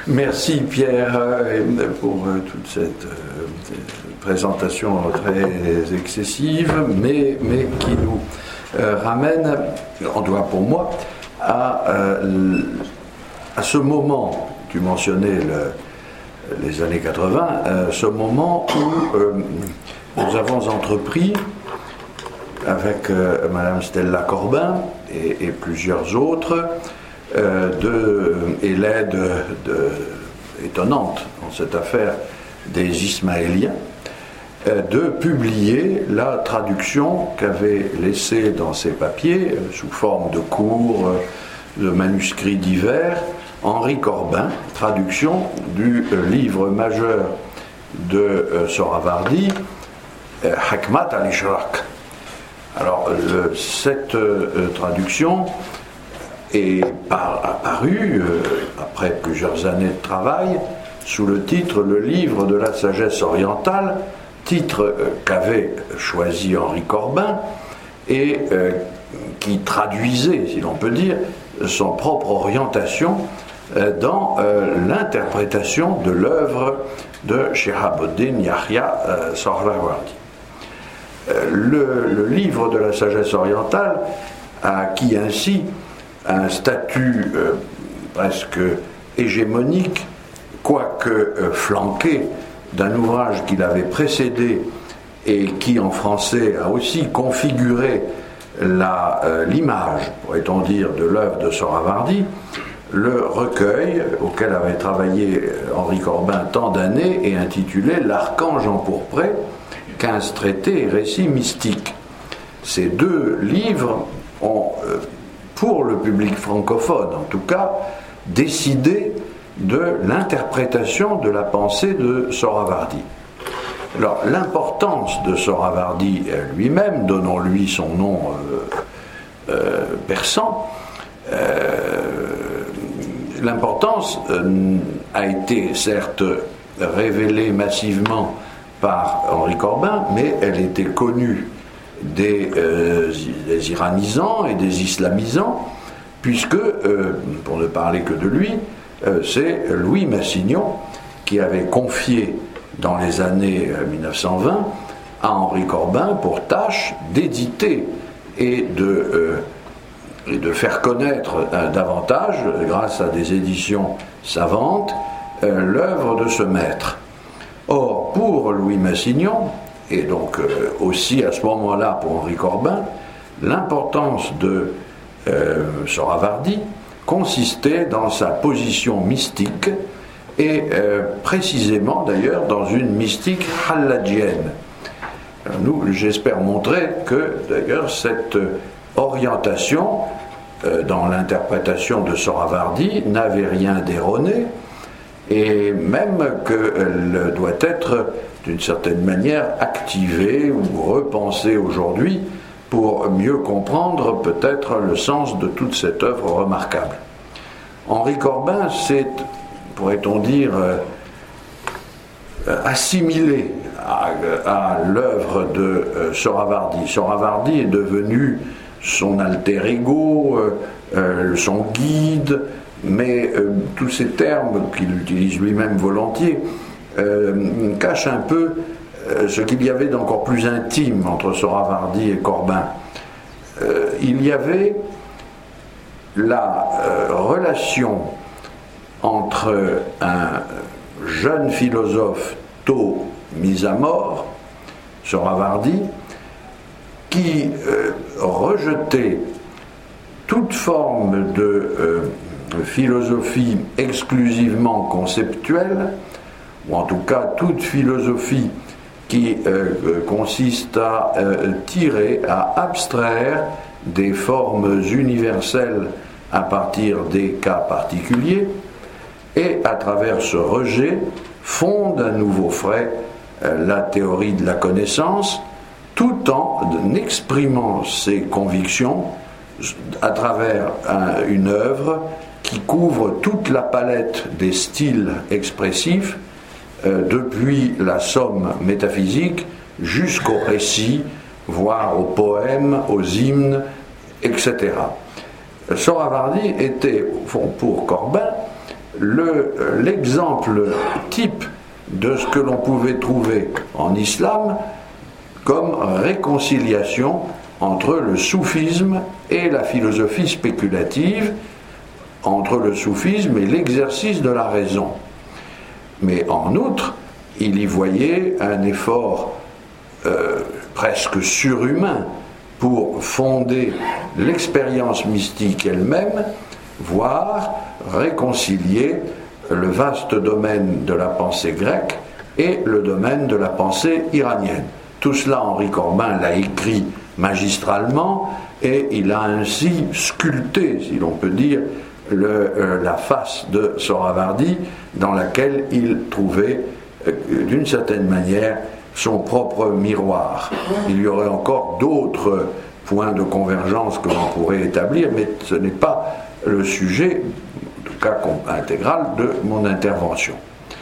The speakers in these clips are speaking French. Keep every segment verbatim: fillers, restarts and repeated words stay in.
Merci Pierre pour toute cette présentation très excessive, mais, mais qui nous ramène, en tout cas pour moi, à, à ce moment, tu mentionnais le, les années quatre-vingts, ce moment où euh, nous avons entrepris avec euh, Madame Stella Corbin et, et plusieurs autres, euh, de, et l'aide de, étonnante dans cette affaire des Ismaéliens, euh, de publier la traduction qu'avait laissée dans ses papiers, euh, sous forme de cours, euh, de manuscrits divers, Henri Corbin, traduction du euh, livre majeur de euh, Sohrawardi, euh, Hikmat al-Ishraq. Alors, le, cette euh, traduction est par, apparue, euh, après plusieurs années de travail, sous le titre « Le livre de la sagesse orientale », titre euh, qu'avait choisi Henri Corbin et euh, qui traduisait, si l'on peut dire, son propre orientation euh, dans euh, l'interprétation de l'œuvre de Shihabuddin Yahya euh, Sohrawardi. Le, le livre de la sagesse orientale a acquis ainsi un statut euh, presque hégémonique, quoique euh, flanqué d'un ouvrage qui l'avait précédé et qui en français a aussi configuré la, euh, l'image, pourrait-on dire, de l'œuvre de Sohrawardi, le recueil auquel avait travaillé Henri Corbin tant d'années et intitulé « L'archange empourpré », quinze traités et récits mystiques. Ces deux livres ont, pour le public francophone en tout cas, décidé de l'interprétation de la pensée de Sohrawardi. Alors, l'importance de Sohrawardi lui-même, donnons-lui son nom euh, euh, persan, euh, l'importance euh, a été certes révélée massivement par Henri Corbin, mais elle était connue des, euh, des iranisants et des islamisants, puisque, euh, pour ne parler que de lui, euh, c'est Louis Massignon qui avait confié dans les années mille neuf cent vingt à Henri Corbin pour tâche d'éditer et de, euh, et de faire connaître euh, davantage, grâce à des éditions savantes, euh, l'œuvre de ce maître. Or, pour Louis Massignon, et donc euh, aussi à ce moment-là pour Henri Corbin, l'importance de euh, Sohrawardi consistait dans sa position mystique, et euh, précisément d'ailleurs dans une mystique halladjienne. Nous, j'espère montrer que d'ailleurs cette orientation euh, dans l'interprétation de Sohrawardi n'avait rien d'erroné, et même qu'elle doit être d'une certaine manière activée ou repensée aujourd'hui pour mieux comprendre peut-être le sens de toute cette œuvre remarquable. Henri Corbin s'est, pourrait-on dire, assimilé à, à l'œuvre de Sohrawardi. Sohrawardi est devenu son alter ego, euh, son guide, mais euh, tous ces termes qu'il utilise lui-même volontiers euh, cachent un peu euh, ce qu'il y avait d'encore plus intime entre Sohrawardi et Corbin. Euh, il y avait la euh, relation entre un jeune philosophe tôt mis à mort, Sohrawardi, qui euh, rejetait toute forme de euh, philosophie exclusivement conceptuelle, ou en tout cas toute philosophie qui euh, consiste à euh, tirer, à abstraire des formes universelles à partir des cas particuliers, et à travers ce rejet fonde à nouveau frais euh, la théorie de la connaissance, tout en exprimant ses convictions à travers un, une œuvre qui couvre toute la palette des styles expressifs, euh, depuis la somme métaphysique jusqu'au récit, voire aux poèmes, aux hymnes, et cetera. Sohrawardi était, au fond, pour Corbin, le, l'exemple type de ce que l'on pouvait trouver en islam comme réconciliation entre le soufisme et la philosophie spéculative, entre le soufisme et l'exercice de la raison. Mais en outre, il y voyait un effort euh, presque surhumain pour fonder l'expérience mystique elle-même, voire réconcilier le vaste domaine de la pensée grecque et le domaine de la pensée iranienne. Tout cela, Henri Corbin l'a écrit magistralement et il a ainsi sculpté, si l'on peut dire, le, euh, la face de Sohravardi dans laquelle il trouvait, euh, d'une certaine manière, son propre miroir. Il y aurait encore d'autres points de convergence que l'on pourrait établir, mais ce n'est pas le sujet, en tout cas intégral, de mon intervention.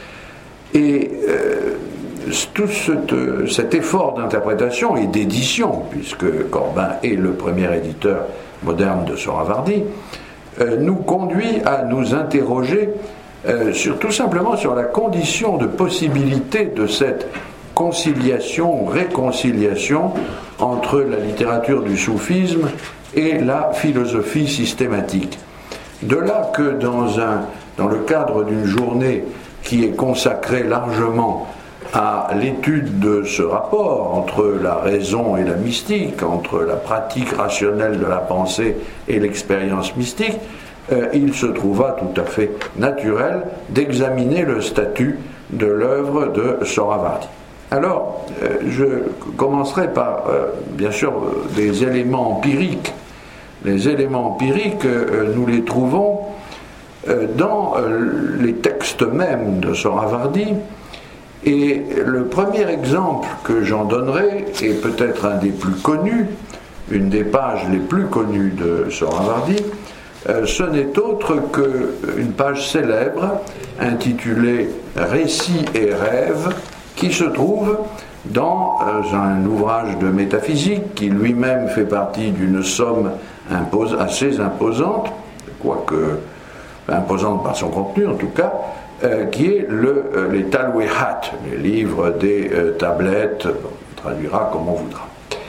Et euh, tout cet, cet effort d'interprétation et d'édition, puisque Corbin est le premier éditeur moderne de Sohravardi, euh, nous conduit à nous interroger euh, sur, tout simplement sur la condition de possibilité de cette conciliation, réconciliation entre la littérature du soufisme et la philosophie systématique. De là que dans, un, dans le cadre d'une journée qui est consacrée largement à l'étude de ce rapport entre la raison et la mystique, entre la pratique rationnelle de la pensée et l'expérience mystique, euh, il se trouva tout à fait naturel d'examiner le statut de l'œuvre de Sohravardi. Alors, euh, je commencerai par, euh, bien sûr, euh, des éléments empiriques. Les éléments empiriques, euh, nous les trouvons euh, dans euh, les textes mêmes de Sohravardi. Et le premier exemple que j'en donnerai, est peut-être un des plus connus, une des pages les plus connues de Sohravardi, euh, ce n'est autre qu'une page célèbre intitulée « Récits et rêves », qui se trouve dans euh, un ouvrage de métaphysique qui lui-même fait partie d'une somme impose, assez imposante, quoique imposante par son contenu en tout cas, euh, qui est le, euh, les Talwehat, les livres des euh, tablettes, on traduira comme on voudra.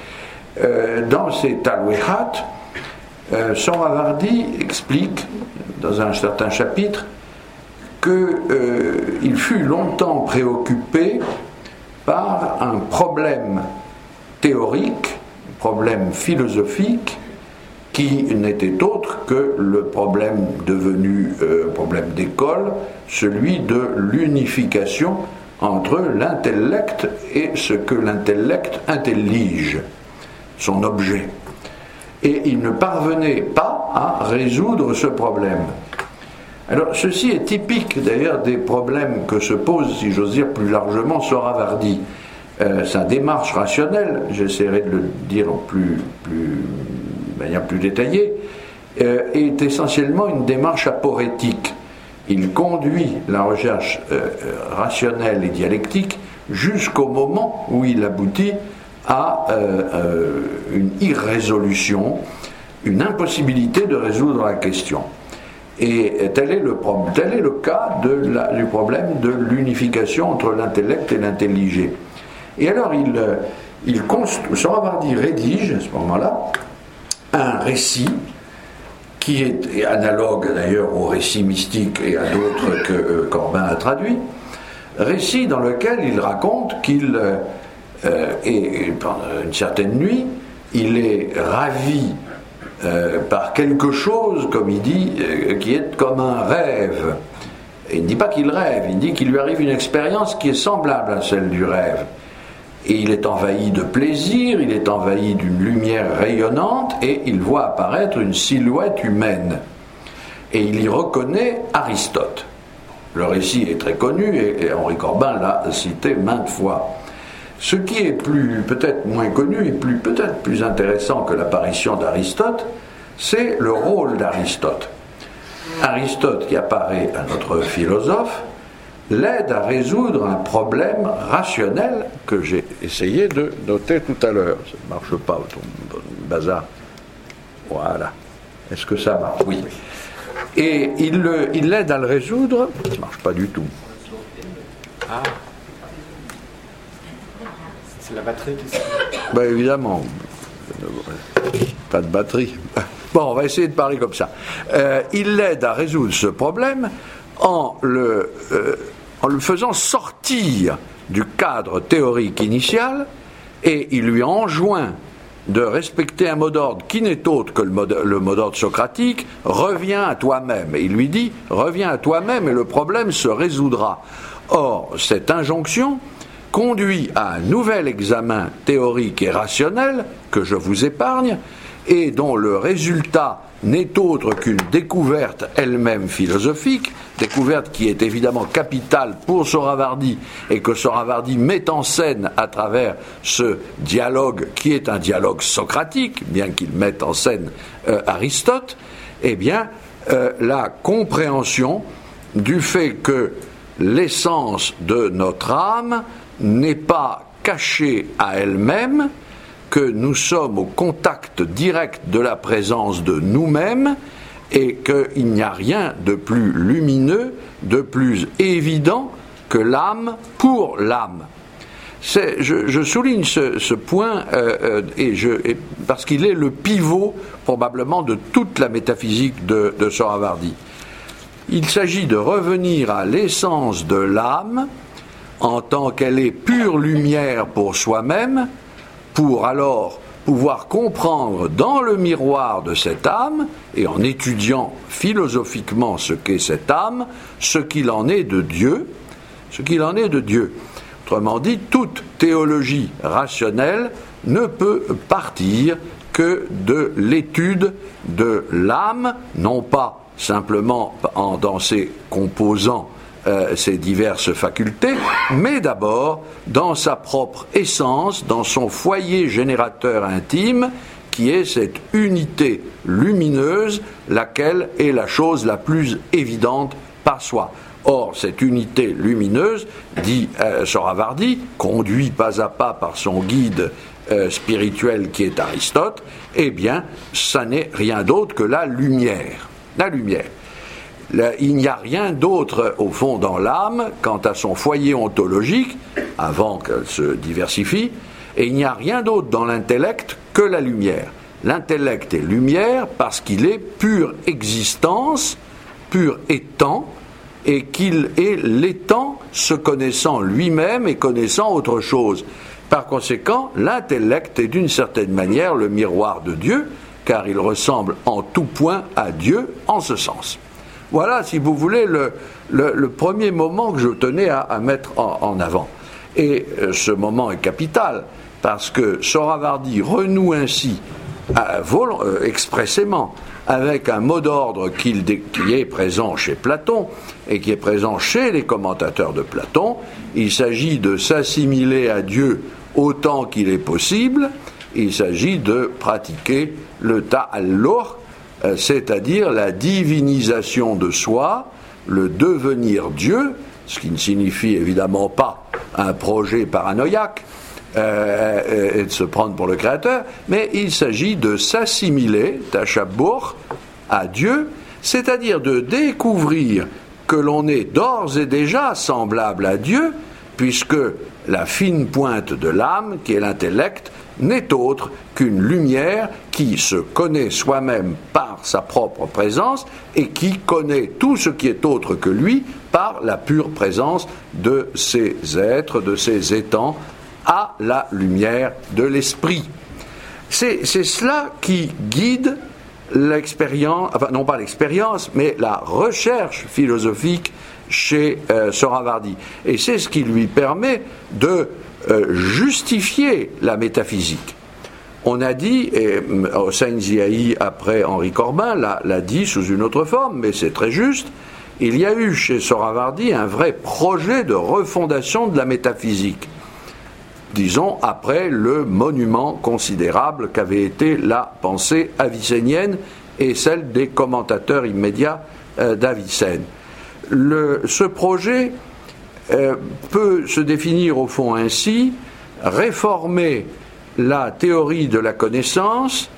Euh, dans ces Talwehat, euh, Sohravardi explique, dans un certain chapitre, qu'il euh, fut longtemps préoccupé par un problème théorique, un problème philosophique, qui n'était autre que le problème devenu euh, problème d'école, celui de l'unification entre l'intellect et ce que l'intellect intellige, son objet. Et il ne parvenait pas à résoudre ce problème. Alors, ceci est typique d'ailleurs des problèmes que se pose, si j'ose dire plus largement, Sohravardi. Euh, sa démarche rationnelle, j'essaierai de le dire en plus, plus, de manière plus détaillée, euh, est essentiellement une démarche aporétique. Il conduit la recherche euh, rationnelle et dialectique jusqu'au moment où il aboutit à euh, euh, une irrésolution, une impossibilité de résoudre la question. Et tel est le, problème, tel est le cas de la, du problème de l'unification entre l'intellect et l'intelligé. Et alors, il, il Sohravardi rédige, à ce moment-là, un récit qui est analogue d'ailleurs au récit mystique et à d'autres que euh, Corbin a traduit, récit dans lequel il raconte qu'il euh, est, pendant une certaine nuit, il est ravi Euh, par quelque chose, comme il dit, euh, qui est comme un rêve. Et il ne dit pas qu'il rêve, il dit qu'il lui arrive une expérience qui est semblable à celle du rêve. Et il est envahi de plaisir, il est envahi d'une lumière rayonnante, et il voit apparaître une silhouette humaine. Et il y reconnaît Aristote. Le récit est très connu, et, et Henri Corbin l'a cité maintes fois. Ce qui est plus, peut-être moins connu et plus, peut-être plus intéressant que l'apparition d'Aristote, c'est le rôle d'Aristote. Aristote, qui apparaît à notre philosophe, l'aide à résoudre un problème rationnel que j'ai essayé de noter tout à l'heure. Ça ne marche pas, ton bazar. Voilà. Est-ce que ça marche ? Oui. Et il, le, il l'aide à le résoudre. Ça ne marche pas du tout. Ah. C'est la batterie qui s'est... Ben évidemment. Pas de batterie. Bon, on va essayer de parler comme ça. Euh, il l'aide à résoudre ce problème en le, euh, en le faisant sortir du cadre théorique initial, et il lui enjoint de respecter un mot d'ordre qui n'est autre que le mot, le mot d'ordre socratique. Reviens à toi-même. Et il lui dit, reviens à toi-même et le problème se résoudra. Or, cette injonction conduit à un nouvel examen théorique et rationnel que je vous épargne, et dont le résultat n'est autre qu'une découverte elle-même philosophique, découverte qui est évidemment capitale pour Sohrawardi et que Sohrawardi met en scène à travers ce dialogue qui est un dialogue socratique, bien qu'il mette en scène euh, Aristote. Eh bien, euh, la compréhension du fait que l'essence de notre âme n'est pas cachée à elle-même, que nous sommes au contact direct de la présence de nous-mêmes et qu'il n'y a rien de plus lumineux, de plus évident que l'âme pour l'âme. C'est, je, je souligne ce, ce point euh, et je, et parce qu'il est le pivot probablement de toute la métaphysique de, de Sohrawardi. Il s'agit de revenir à l'essence de l'âme en tant qu'elle est pure lumière pour soi-même, pour alors pouvoir comprendre dans le miroir de cette âme, et en étudiant philosophiquement ce qu'est cette âme, ce qu'il en est de Dieu, ce qu'il en est de Dieu. Autrement dit, toute théologie rationnelle ne peut partir que de l'étude de l'âme, non pas simplement en, dans ses composants, Euh, ses diverses facultés, mais d'abord dans sa propre essence, dans son foyer générateur intime, qui est cette unité lumineuse, laquelle est la chose la plus évidente par soi. Or, cette unité lumineuse, dit euh, Sohrawardi, conduit pas à pas par son guide euh, spirituel qui est Aristote, eh bien, ça n'est rien d'autre que la lumière. La lumière. Il n'y a rien d'autre, au fond, dans l'âme, quant à son foyer ontologique, avant qu'elle se diversifie, et il n'y a rien d'autre dans l'intellect que la lumière. L'intellect est lumière parce qu'il est pure existence, pur étant, et qu'il est l'étant se connaissant lui-même et connaissant autre chose. Par conséquent, l'intellect est d'une certaine manière le miroir de Dieu, car il ressemble en tout point à Dieu en ce sens. Voilà, si vous voulez, le, le, le premier moment que je tenais à, à mettre en, en avant. Et euh, ce moment est capital, parce que Sohrawardi renoue ainsi, euh, vol, euh, expressément, avec un mot d'ordre qui, qui est présent chez Platon, et qui est présent chez les commentateurs de Platon. Il s'agit de s'assimiler à Dieu autant qu'il est possible, il s'agit de pratiquer le ta'alluq, c'est-à-dire la divinisation de soi, le devenir Dieu, ce qui ne signifie évidemment pas un projet paranoïaque euh, et de se prendre pour le Créateur, mais il s'agit de s'assimiler, tashabbuh, à Dieu, c'est-à-dire de découvrir que l'on est d'ores et déjà semblable à Dieu, puisque la fine pointe de l'âme, qui est l'intellect, n'est autre qu'une lumière qui se connaît soi-même par sa propre présence et qui connaît tout ce qui est autre que lui par la pure présence de ces êtres, de ces étangs, à la lumière de l'esprit. C'est, c'est cela qui guide l'expérience, enfin non pas l'expérience, mais la recherche philosophique chez euh, Sohrawardi. Et c'est ce qui lui permet de euh, justifier la métaphysique. On a dit, et Hossein Ziahi, après Henri Corbin, l'a, l'a dit sous une autre forme, mais c'est très juste, il y a eu chez Sohrawardi un vrai projet de refondation de la métaphysique. Disons, après le monument considérable qu'avait été la pensée avicénienne et celle des commentateurs immédiats euh, d'Avicenne. Le, ce projet euh, peut se définir au fond ainsi: réformer la théorie de la connaissance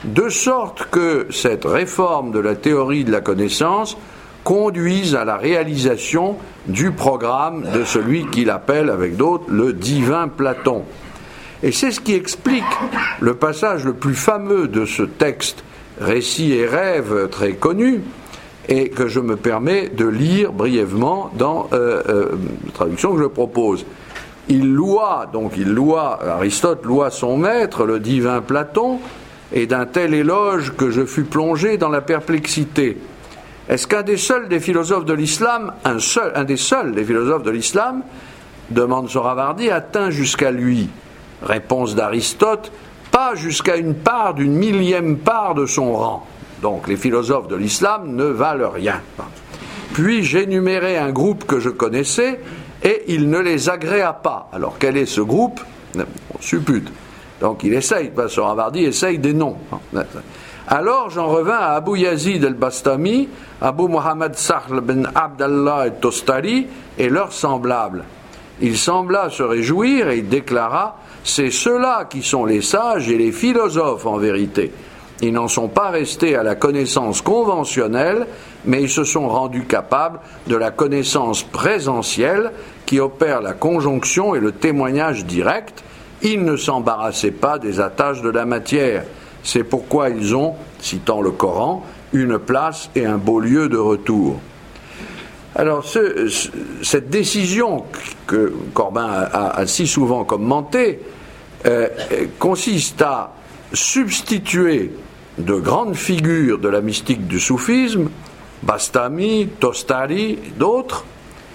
de sorte que cette réforme de la théorie de la connaissance conduise à la réalisation du programme de celui qu'il appelle, avec d'autres, le divin Platon. Et c'est ce qui explique le passage le plus fameux de ce texte, Récits et rêves, très connu, et que je me permets de lire brièvement dans euh, euh, la traduction que je propose. Il loua, donc il loua, Aristote loua son maître, le divin Platon, et d'un tel éloge que je fus plongé dans la perplexité. Est-ce qu'un des seuls des philosophes de l'islam, un seul, un des seuls des philosophes de l'islam, demande Sohravardi, atteint jusqu'à lui? Réponse d'Aristote, pas jusqu'à une part d'une millième part de son rang. Donc les philosophes de l'islam ne valent rien. Puis j'énumérai un groupe que je connaissais et il ne les agréa pas. Alors quel est ce groupe? On suppute. Donc il essaye, Sohravardi essaye des noms. Alors j'en revins à Abu Yazid al-Bastami, Abu Muhammad Sahl ben Abdallah al-Tostari et leurs semblables. Il sembla se réjouir et il déclara: c'est ceux-là qui sont les sages et les philosophes en vérité. Ils n'en sont pas restés à la connaissance conventionnelle, mais ils se sont rendus capables de la connaissance présentielle qui opère la conjonction et le témoignage direct. Ils ne s'embarrassaient pas des attaches de la matière. C'est pourquoi ils ont, citant le Coran, une place et un beau lieu de retour. Alors, ce, ce, cette décision que Corbin a, a, a si souvent commentée euh, consiste à substituer de grandes figures de la mystique du soufisme, Bastami, Tostari, d'autres,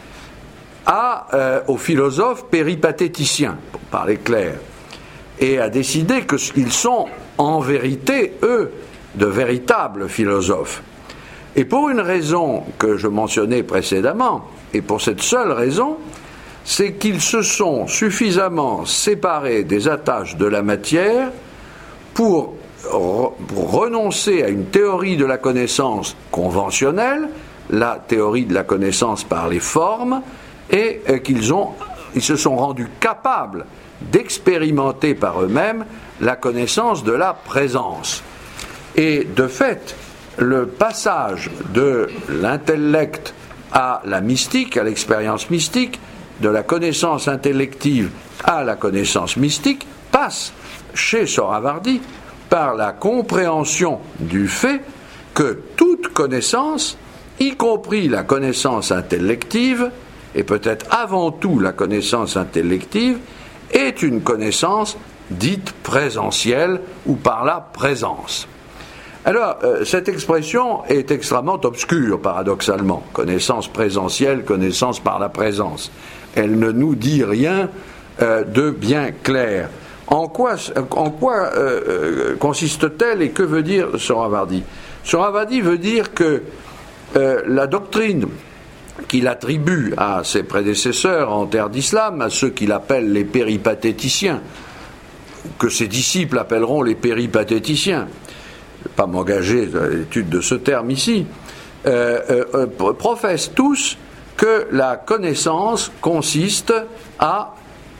à, euh, aux philosophes péripatéticiens, pour parler clair, et à décider qu'ils sont en vérité, eux, de véritables philosophes. Et pour une raison que je mentionnais précédemment, et pour cette seule raison, c'est qu'ils se sont suffisamment séparés des attaches de la matière pour, pour renoncer à une théorie de la connaissance conventionnelle, la théorie de la connaissance par les formes, et euh, qu'ils ont, ils se sont rendus capables d'expérimenter par eux-mêmes la connaissance de la présence. Et de fait, le passage de l'intellect à la mystique, à l'expérience mystique, de la connaissance intellective à la connaissance mystique, passe chez Sohravardi par la compréhension du fait que toute connaissance, y compris la connaissance intellective, et peut-être avant tout la connaissance intellective, est une connaissance dite présentielle ou par la présence. Alors, euh, cette expression est extrêmement obscure, paradoxalement. Connaissance présentielle, connaissance par la présence. Elle ne nous dit rien euh, de bien clair. En quoi, en quoi euh, consiste-t-elle et que veut dire Sohravardi? Sohravardi veut dire que euh, la doctrine qu'il attribue à ses prédécesseurs en terre d'islam, à ceux qu'il appelle les péripatéticiens, que ses disciples appelleront les péripatéticiens, je ne vais pas m'engager dans l'étude de ce terme ici, euh, euh, professent tous que la connaissance consiste à,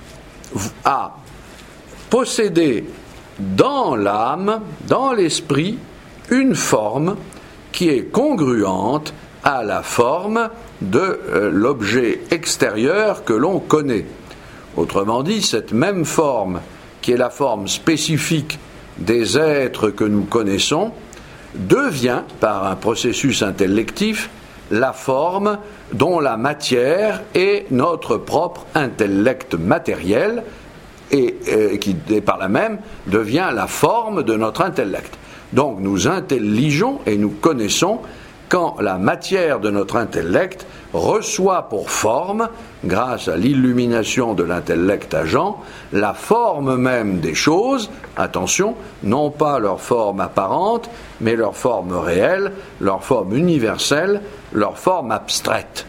à posséder dans l'âme, dans l'esprit, une forme qui est congruente à la forme de euh, l'objet extérieur que l'on connaît. Autrement dit, cette même forme, qui est la forme spécifique des êtres que nous connaissons, devient, par un processus intellectif, la forme dont la matière est notre propre intellect matériel et, et qui, et par là même, devient la forme de notre intellect. Donc nous intelligeons et nous connaissons quand la matière de notre intellect reçoit pour forme, grâce à l'illumination de l'intellect agent, la forme même des choses, attention, non pas leur forme apparente, mais leur forme réelle, leur forme universelle, leur forme abstraite.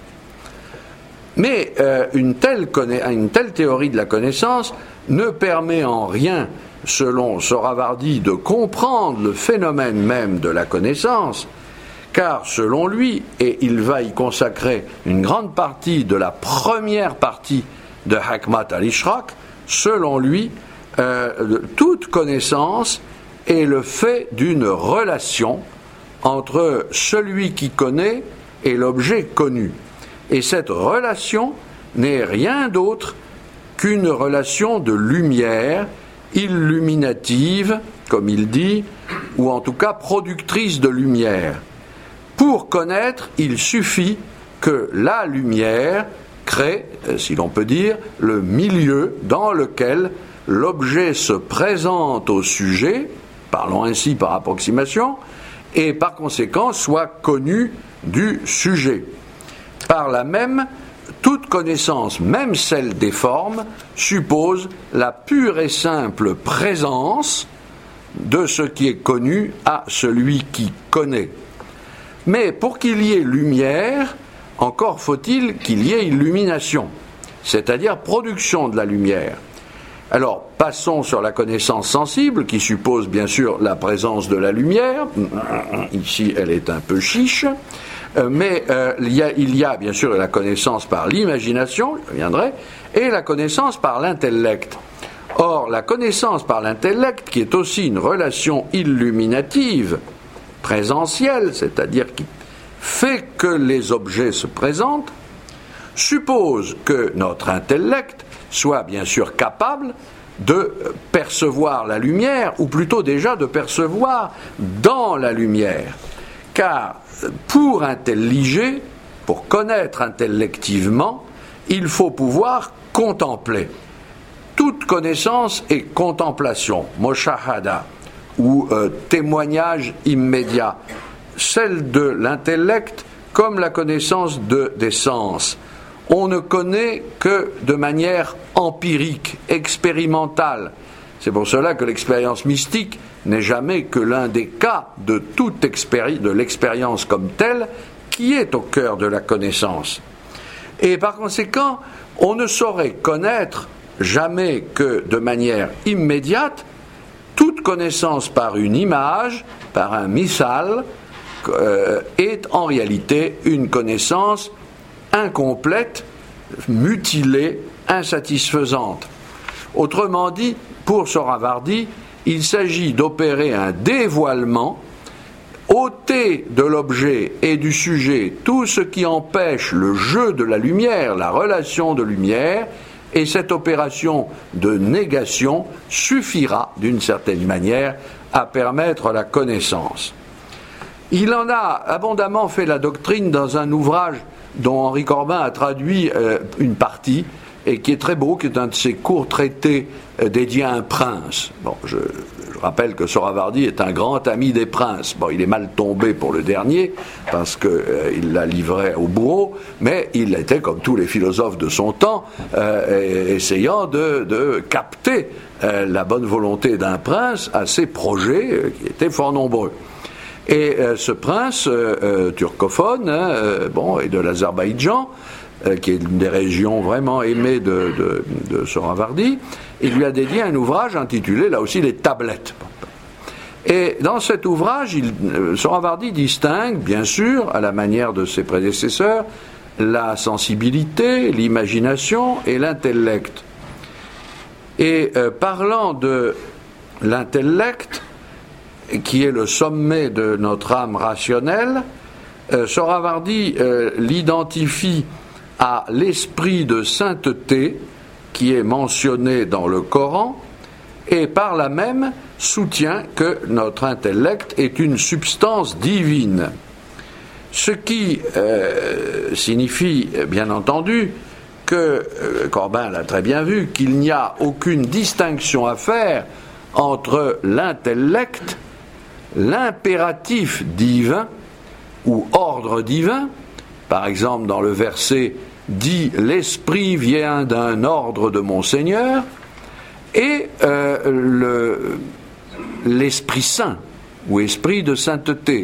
Mais euh, une, telle conna- une telle théorie de la connaissance ne permet en rien, selon Sohravardi, de comprendre le phénomène même de la connaissance, car selon lui, et il va y consacrer une grande partie de la première partie de Hikmat al-Ishraq, selon lui, euh, toute connaissance est le fait d'une relation entre celui qui connaît et l'objet connu. Et cette relation n'est rien d'autre qu'une relation de lumière illuminative, comme il dit, ou en tout cas productrice de lumière. Pour connaître, il suffit que la lumière crée, si l'on peut dire, le milieu dans lequel l'objet se présente au sujet, parlons ainsi par approximation, et par conséquent soit connu du sujet. Par là même, toute connaissance, même celle des formes, suppose la pure et simple présence de ce qui est connu à celui qui connaît. Mais pour qu'il y ait lumière, encore faut-il qu'il y ait illumination, c'est-à-dire production de la lumière. Alors, passons sur la connaissance sensible, qui suppose bien sûr la présence de la lumière. Ici, elle est un peu chiche. Euh, mais euh, il, y a, il y a bien sûr la connaissance par l'imagination, je reviendrai, et la connaissance par l'intellect. Or, la connaissance par l'intellect, qui est aussi une relation illuminative, présentielle, c'est-à-dire qui fait que les objets se présentent, suppose que notre intellect soit bien sûr capable de percevoir la lumière, ou plutôt déjà de percevoir dans la lumière. Car pour intelliger, pour connaître intellectivement, il faut pouvoir contempler. Toute connaissance est contemplation, moshahada, ou euh, témoignage immédiat. Celle de l'intellect comme la connaissance de, des sens. On ne connaît que de manière empirique, expérimentale. C'est pour cela que l'expérience mystique n'est jamais que l'un des cas de toute expéri- de l'expérience comme telle qui est au cœur de la connaissance. Et par conséquent, on ne saurait connaître jamais que de manière immédiate toute connaissance par une image, par un misal, euh, est en réalité une connaissance incomplète, mutilée, insatisfaisante. Autrement dit, pour Sohrawardi, il s'agit d'opérer un dévoilement, ôter de l'objet et du sujet tout ce qui empêche le jeu de la lumière, la relation de lumière, et cette opération de négation suffira, d'une certaine manière, à permettre la connaissance. Il en a abondamment fait la doctrine dans un ouvrage dont Henri Corbin a traduit euh, une partie, et qui est très beau, qui est un de ses courts traités euh, dédiés à un prince. Bon, je, je rappelle que Sohrawardi est un grand ami des princes. Bon, il est mal tombé pour le dernier, parce qu'il euh, l'a livré au bourreau, mais il était, comme tous les philosophes de son temps, euh, essayant de, de capter euh, la bonne volonté d'un prince à ses projets, euh, qui étaient fort nombreux. Et euh, ce prince euh, euh, turcophone, hein, euh, bon, et de l'Azerbaïdjan, euh, qui est une des régions vraiment aimées de, de, de Sohrawardi, il lui a dédié un ouvrage intitulé, là aussi, Les Tablettes. Et dans cet ouvrage, il, euh, Sohrawardi distingue, bien sûr, à la manière de ses prédécesseurs, la sensibilité, l'imagination et l'intellect. Et euh, parlant de l'intellect, qui est le sommet de notre âme rationnelle, euh, Sohrawardi euh, l'identifie à l'esprit de sainteté qui est mentionné dans le Coran, et par là même soutient que notre intellect est une substance divine. Ce qui euh, signifie, bien entendu, que, euh, Corbin l'a très bien vu, qu'il n'y a aucune distinction à faire entre l'intellect, l'impératif divin ou ordre divin, par exemple dans le verset dit « l'esprit vient d'un ordre de mon Seigneur » et euh, le, l'Esprit Saint ou esprit de sainteté.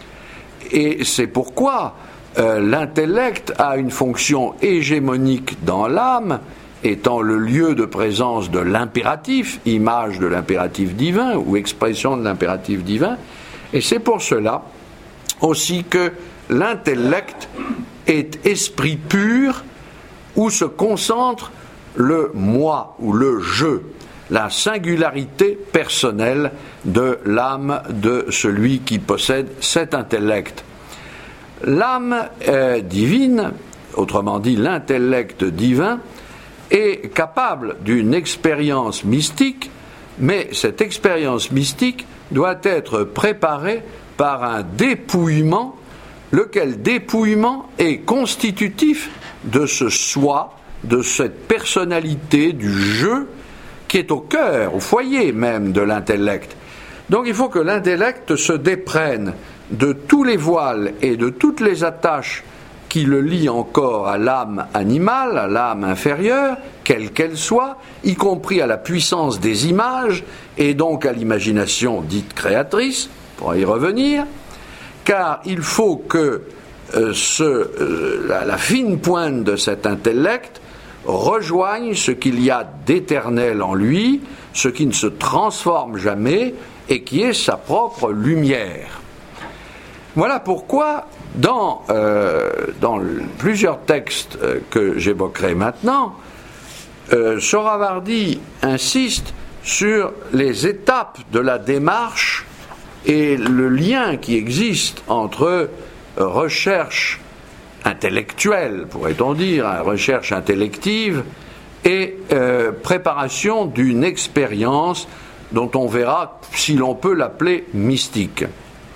Et c'est pourquoi euh, l'intellect a une fonction hégémonique dans l'âme, étant le lieu de présence de l'impératif, image de l'impératif divin ou expression de l'impératif divin, et c'est pour cela aussi que l'intellect est esprit pur où se concentre le moi ou le je. la singularité personnelle de l'âme de celui qui possède cet intellect. L'âme euh, divine, autrement dit l'intellect divin, est capable d'une expérience mystique, mais cette expérience mystique doit être préparée par un dépouillement, lequel dépouillement est constitutif de ce soi, de cette personnalité du jeu qui est au cœur, au foyer même de l'intellect. Donc il faut que l'intellect se déprenne de tous les voiles et de toutes les attaches qui le lient encore à l'âme animale, à l'âme inférieure, quelle qu'elle soit, y compris à la puissance des images et donc à l'imagination dite créatrice, pour y revenir, car il faut que euh, ce, euh, la, la fine pointe de cet intellect rejoigne ce qu'il y a d'éternel en lui, ce qui ne se transforme jamais et qui est sa propre lumière. Voilà pourquoi, dans, euh, dans plusieurs textes euh, que j'évoquerai maintenant, euh, Sohrawardi insiste sur les étapes de la démarche et le lien qui existe entre recherche intellectuelle, pourrait-on dire, recherche intellective, et euh, préparation d'une expérience dont on verra si l'on peut l'appeler mystique.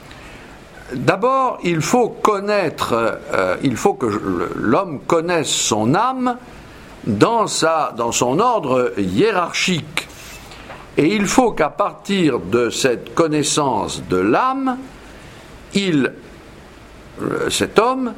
D'abord, il faut connaître, euh, il faut que l'homme connaisse son âme dans, sa, dans son ordre hiérarchique. Et il faut qu'à partir de cette connaissance de l'âme, il, euh, cet homme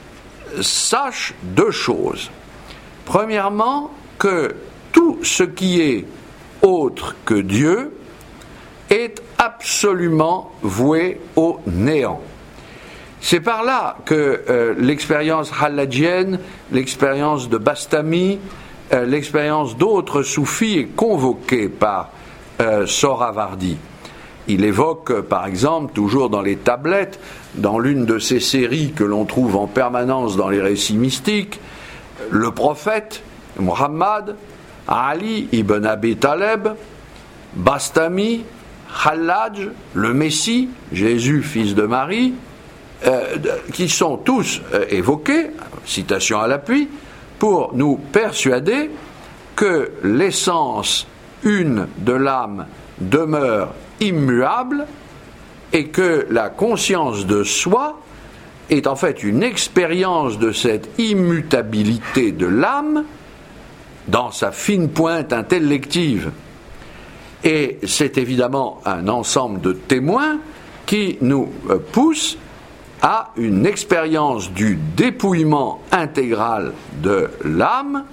sache deux choses. Premièrement, que tout ce qui est autre que Dieu est absolument voué au néant. C'est par là que euh, l'expérience halladjienne, l'expérience de Bastami, euh, l'expérience d'autres soufis est convoquée par euh, Sohrawardi. Il évoque, euh, par exemple, toujours dans les tablettes, dans l'une de ces séries que l'on trouve en permanence dans les récits mystiques, le prophète, Muhammad, Ali ibn Abi Taleb, Bastami, Hallaj, le Messie, Jésus, fils de Marie, euh, qui sont tous euh, évoqués, citation à l'appui, pour nous persuader que l'essence une de l'âme demeure immuable et que la conscience de soi est en fait une expérience de cette immutabilité de l'âme dans sa fine pointe intellective. Et c'est évidemment un ensemble de témoins qui nous pousse à une expérience du dépouillement intégral de l'âme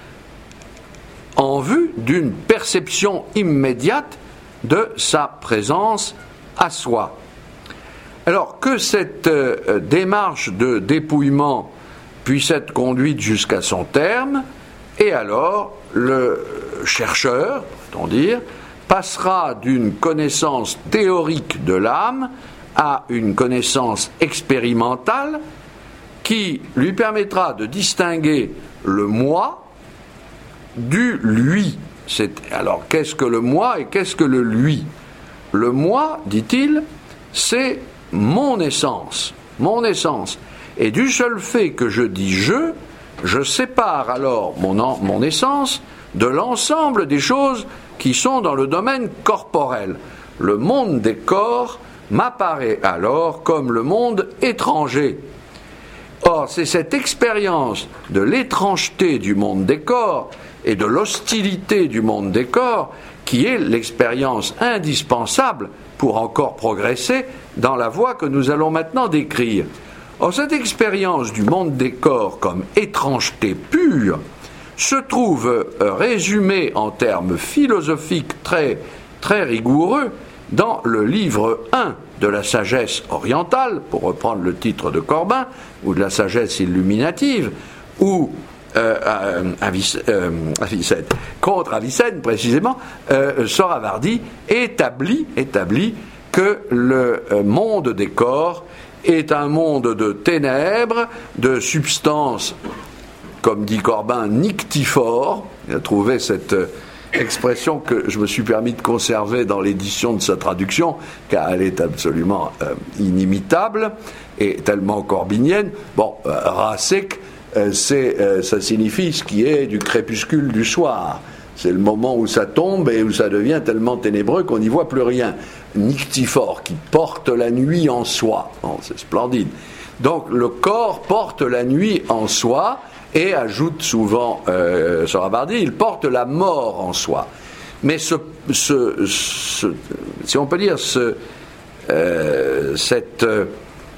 en vue d'une perception immédiate de sa présence à soi. Alors que cette euh, démarche de dépouillement puisse être conduite jusqu'à son terme, et alors le chercheur, peut-on dire, passera d'une connaissance théorique de l'âme à une connaissance expérimentale qui lui permettra de distinguer le moi du lui. C'est, alors qu'est-ce que le moi et qu'est-ce que le lui ? Le moi, dit-il, c'est mon essence, mon essence. Et du seul fait que je dis je, je sépare alors mon, en, mon essence de l'ensemble des choses qui sont dans le domaine corporel. Le monde des corps m'apparaît alors comme le monde étranger. Or, c'est cette expérience de l'étrangeté du monde des corps et de l'hostilité du monde des corps qui est l'expérience indispensable pour encore progresser dans la voie que nous allons maintenant décrire. Or, cette expérience du monde des corps comme étrangeté pure se trouve résumée en termes philosophiques très, très rigoureux dans le livre un de la sagesse orientale, pour reprendre le titre de Corbin, ou de la sagesse illuminative, où euh, euh, Avic- euh, Avicenne, contre Avicenne précisément, euh, Sohrawardi établit, établit que le monde des corps est un monde de ténèbres, de substances, comme dit Corbin, nictifores. Il a trouvé cette, expression que je me suis permis de conserver dans l'édition de sa traduction, car elle est absolument euh, inimitable et tellement corbinienne. Bon, euh, Rasek, euh, c'est, euh, ça signifie ce qui est du crépuscule du soir. C'est le moment où ça tombe et où ça devient tellement ténébreux qu'on n'y voit plus rien. Nyctiphore, qui porte la nuit en soi. Bon, c'est splendide. Donc le corps porte la nuit en soi, et ajoute souvent euh, Sohrawardi, il porte la mort en soi. Mais ce, ce, ce, si on peut dire, ce, euh, cette euh,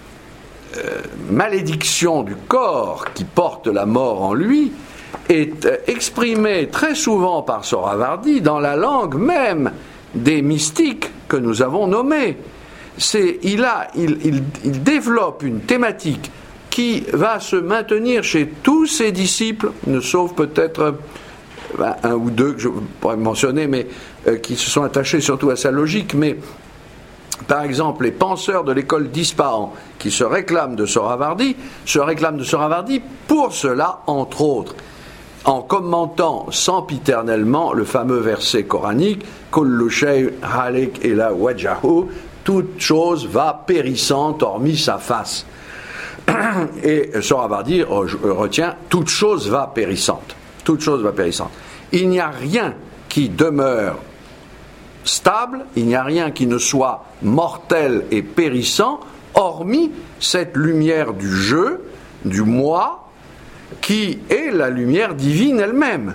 malédiction du corps qui porte la mort en lui est euh, exprimée très souvent par Sohrawardi dans la langue même des mystiques que nous avons nommés. C'est, il, a, il, il, il développe une thématique qui va se maintenir chez tous ses disciples, sauf peut-être ben, un ou deux que je pourrais mentionner, mais euh, qui se sont attachés surtout à sa logique. Mais par exemple, les penseurs de l'école d'Ispahan, qui se réclament de Sohrawardi, se réclament de Sohrawardi pour cela, entre autres, en commentant sempiternellement le fameux verset coranique « Kullu shay halik ila wajhahu » « Toute chose va périssante hormis sa face ». Et Sohrawardi retient « toute chose va périssante ». Toute chose va périssante. Il n'y a rien qui demeure stable, il n'y a rien qui ne soit mortel et périssant, hormis cette lumière du jeu, du moi, qui est la lumière divine elle-même.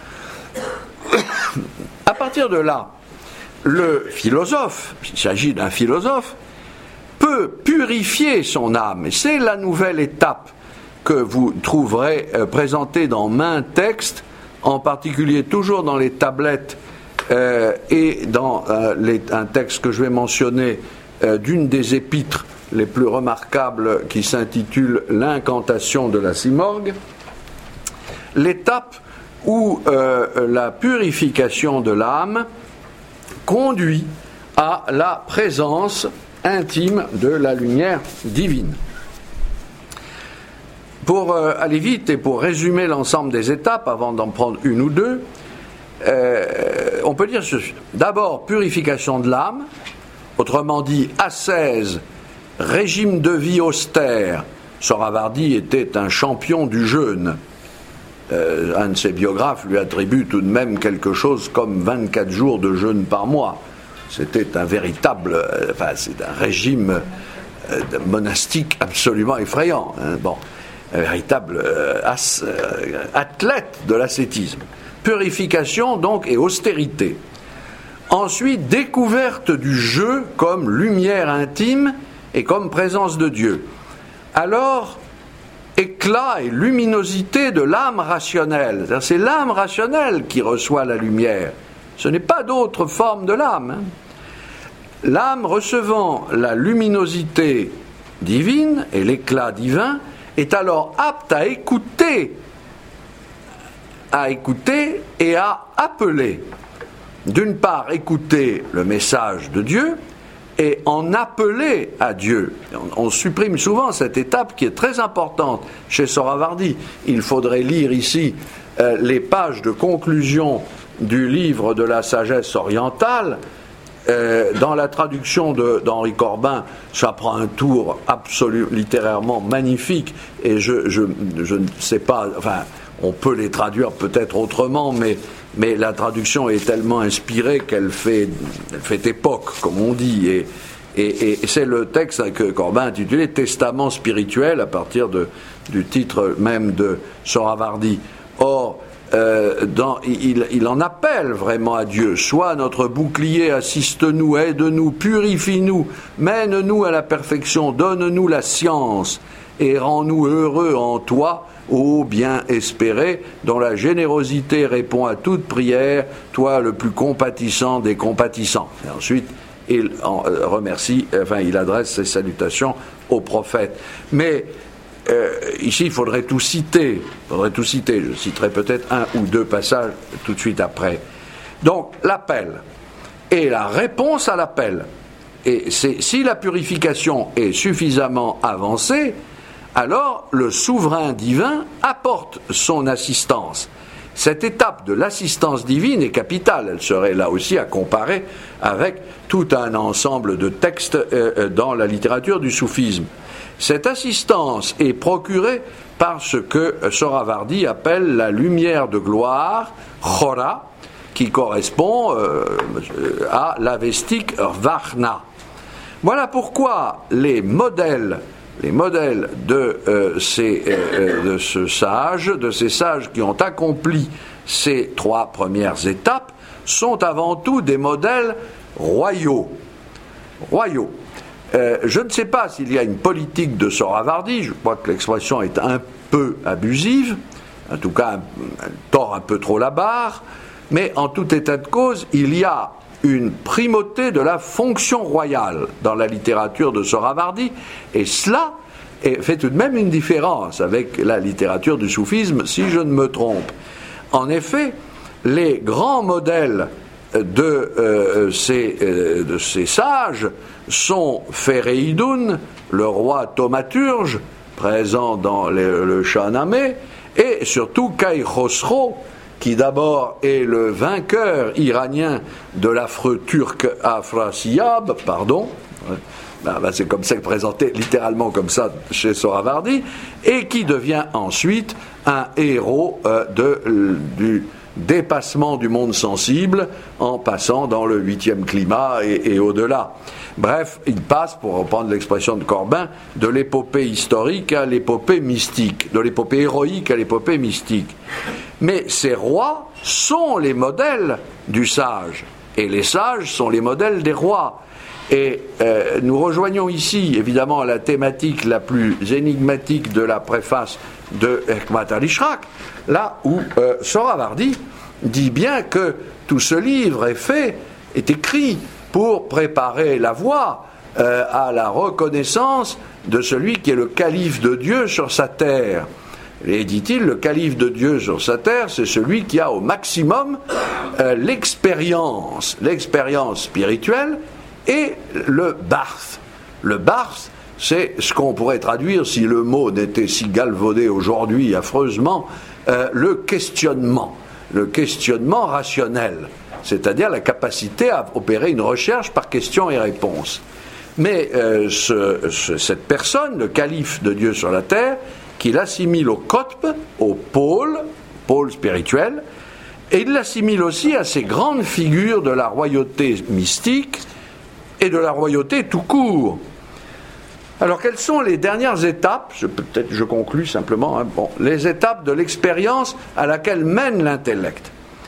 À partir de là, le philosophe, il s'agit d'un philosophe, peut purifier son âme. Et c'est la nouvelle étape que vous trouverez euh, présentée dans maints textes, en particulier toujours dans les tablettes euh, et dans euh, les, un texte que je vais mentionner euh, d'une des épîtres les plus remarquables qui s'intitule « L'incantation de la Simorgue », l'étape où euh, la purification de l'âme conduit à la présence intime de la lumière divine. Pour euh, aller vite et pour résumer l'ensemble des étapes, avant d'en prendre une ou deux, euh, on peut dire ceci. D'abord, purification de l'âme, autrement dit, ascèse, régime de vie austère. Sohrawardi était un champion du jeûne. Euh, un de ses biographes lui attribue tout de même quelque chose comme vingt-quatre jours de jeûne par mois. C'était un véritable, euh, enfin, c'est un régime euh, monastique absolument effrayant. Hein, bon, un véritable euh, as, euh, athlète de l'ascétisme. Purification donc et austérité. Ensuite, découverte du jeu comme lumière intime et comme présence de Dieu. Alors, éclat et luminosité de l'âme rationnelle. C'est-à-dire, c'est l'âme rationnelle qui reçoit la lumière. Ce n'est pas d'autre forme de l'âme. Hein. L'âme recevant la luminosité divine et l'éclat divin est alors apte à écouter, à écouter et à appeler. D'une part, écouter le message de Dieu et en appeler à Dieu. On, on supprime souvent cette étape qui est très importante chez Sohrawardi. Il faudrait lire ici euh, les pages de conclusion du livre de la sagesse orientale. Euh, dans la traduction de, d'Henri Corbin, ça prend un tour absolu, littérairement magnifique, et je, je, je ne sais pas, enfin, on peut les traduire peut-être autrement, mais, mais la traduction est tellement inspirée qu'elle fait, elle fait époque, comme on dit, et, et, et c'est le texte que Corbin a intitulé Testament spirituel, à partir de, du titre même de Sohrawardi. Or, Euh, dans, il, il en appelle vraiment à Dieu. Sois notre bouclier, assiste-nous, aide-nous, purifie-nous, mène-nous à la perfection, donne-nous la science et rends-nous heureux en toi, ô bien espéré, dont la générosité répond à toute prière, toi le plus compatissant des compatissants. Et ensuite, il en remercie, enfin, il adresse ses salutations au prophète. Mais Euh, ici, il faudrait tout citer. Il faudrait tout citer. Je citerai peut-être un ou deux passages tout de suite après. Donc, l'appel et la réponse à l'appel. Et c'est, si la purification est suffisamment avancée, alors le souverain divin apporte son assistance. Cette étape de l'assistance divine est capitale. Elle serait là aussi à comparer avec tout un ensemble de textes euh, dans la littérature du soufisme. Cette assistance est procurée par ce que Sohravardi appelle la lumière de gloire, Chora, qui correspond euh, à l'avestique Varna. Voilà pourquoi les modèles, les modèles de, euh, ces, euh, de ce sage, de ces sages qui ont accompli ces trois premières étapes, sont avant tout des modèles royaux. Royaux. Euh, je ne sais pas s'il y a une politique de Sohravardi, je crois que l'expression est un peu abusive, en tout cas, elle tord un peu trop la barre, mais en tout état de cause, il y a une primauté de la fonction royale dans la littérature de Sohravardi, et cela fait tout de même une différence avec la littérature du soufisme, si je ne me trompe. En effet, les grands modèles de, euh, ces, euh, de ces sages sont Féréidoun, le roi thaumaturge, présent dans le, le Shahnameh, et surtout Kai Khosro, qui d'abord est le vainqueur iranien de l'affreux turc Afrasiyab, pardon, ben, ben c'est comme ça, présenté littéralement comme ça chez Sohravardi, et qui devient ensuite un héros euh, de, du dépassement du monde sensible en passant dans le huitième climat et, et au-delà. Bref, il passe, pour reprendre l'expression de Corbin, de l'épopée historique à l'épopée mystique, de l'épopée héroïque à l'épopée mystique. Mais ces rois sont les modèles du sage, et les sages sont les modèles des rois. Et euh, nous rejoignons ici, évidemment, la thématique la plus énigmatique de la préface de Hekmat al-Ishraq, là où euh, Sohravardi dit bien que tout ce livre est fait, est écrit pour préparer la voie euh, à la reconnaissance de celui qui est le calife de Dieu sur sa terre. Et dit-il, le calife de Dieu sur sa terre, c'est celui qui a au maximum euh, l'expérience, l'expérience spirituelle et le barth. Le barth, c'est ce qu'on pourrait traduire, si le mot n'était si galvaudé aujourd'hui affreusement, euh, le questionnement, le questionnement rationnel, c'est-à-dire la capacité à opérer une recherche par questions et réponses. Mais euh, ce, ce, cette personne, le calife de Dieu sur la terre, qu'il assimile au Qutb, au pôle, pôle spirituel, et il l'assimile aussi à ces grandes figures de la royauté mystique et de la royauté tout court. Alors, quelles sont les dernières étapes, je, peut-être je conclus simplement, hein, bon, les étapes de l'expérience à laquelle mène l'intellect.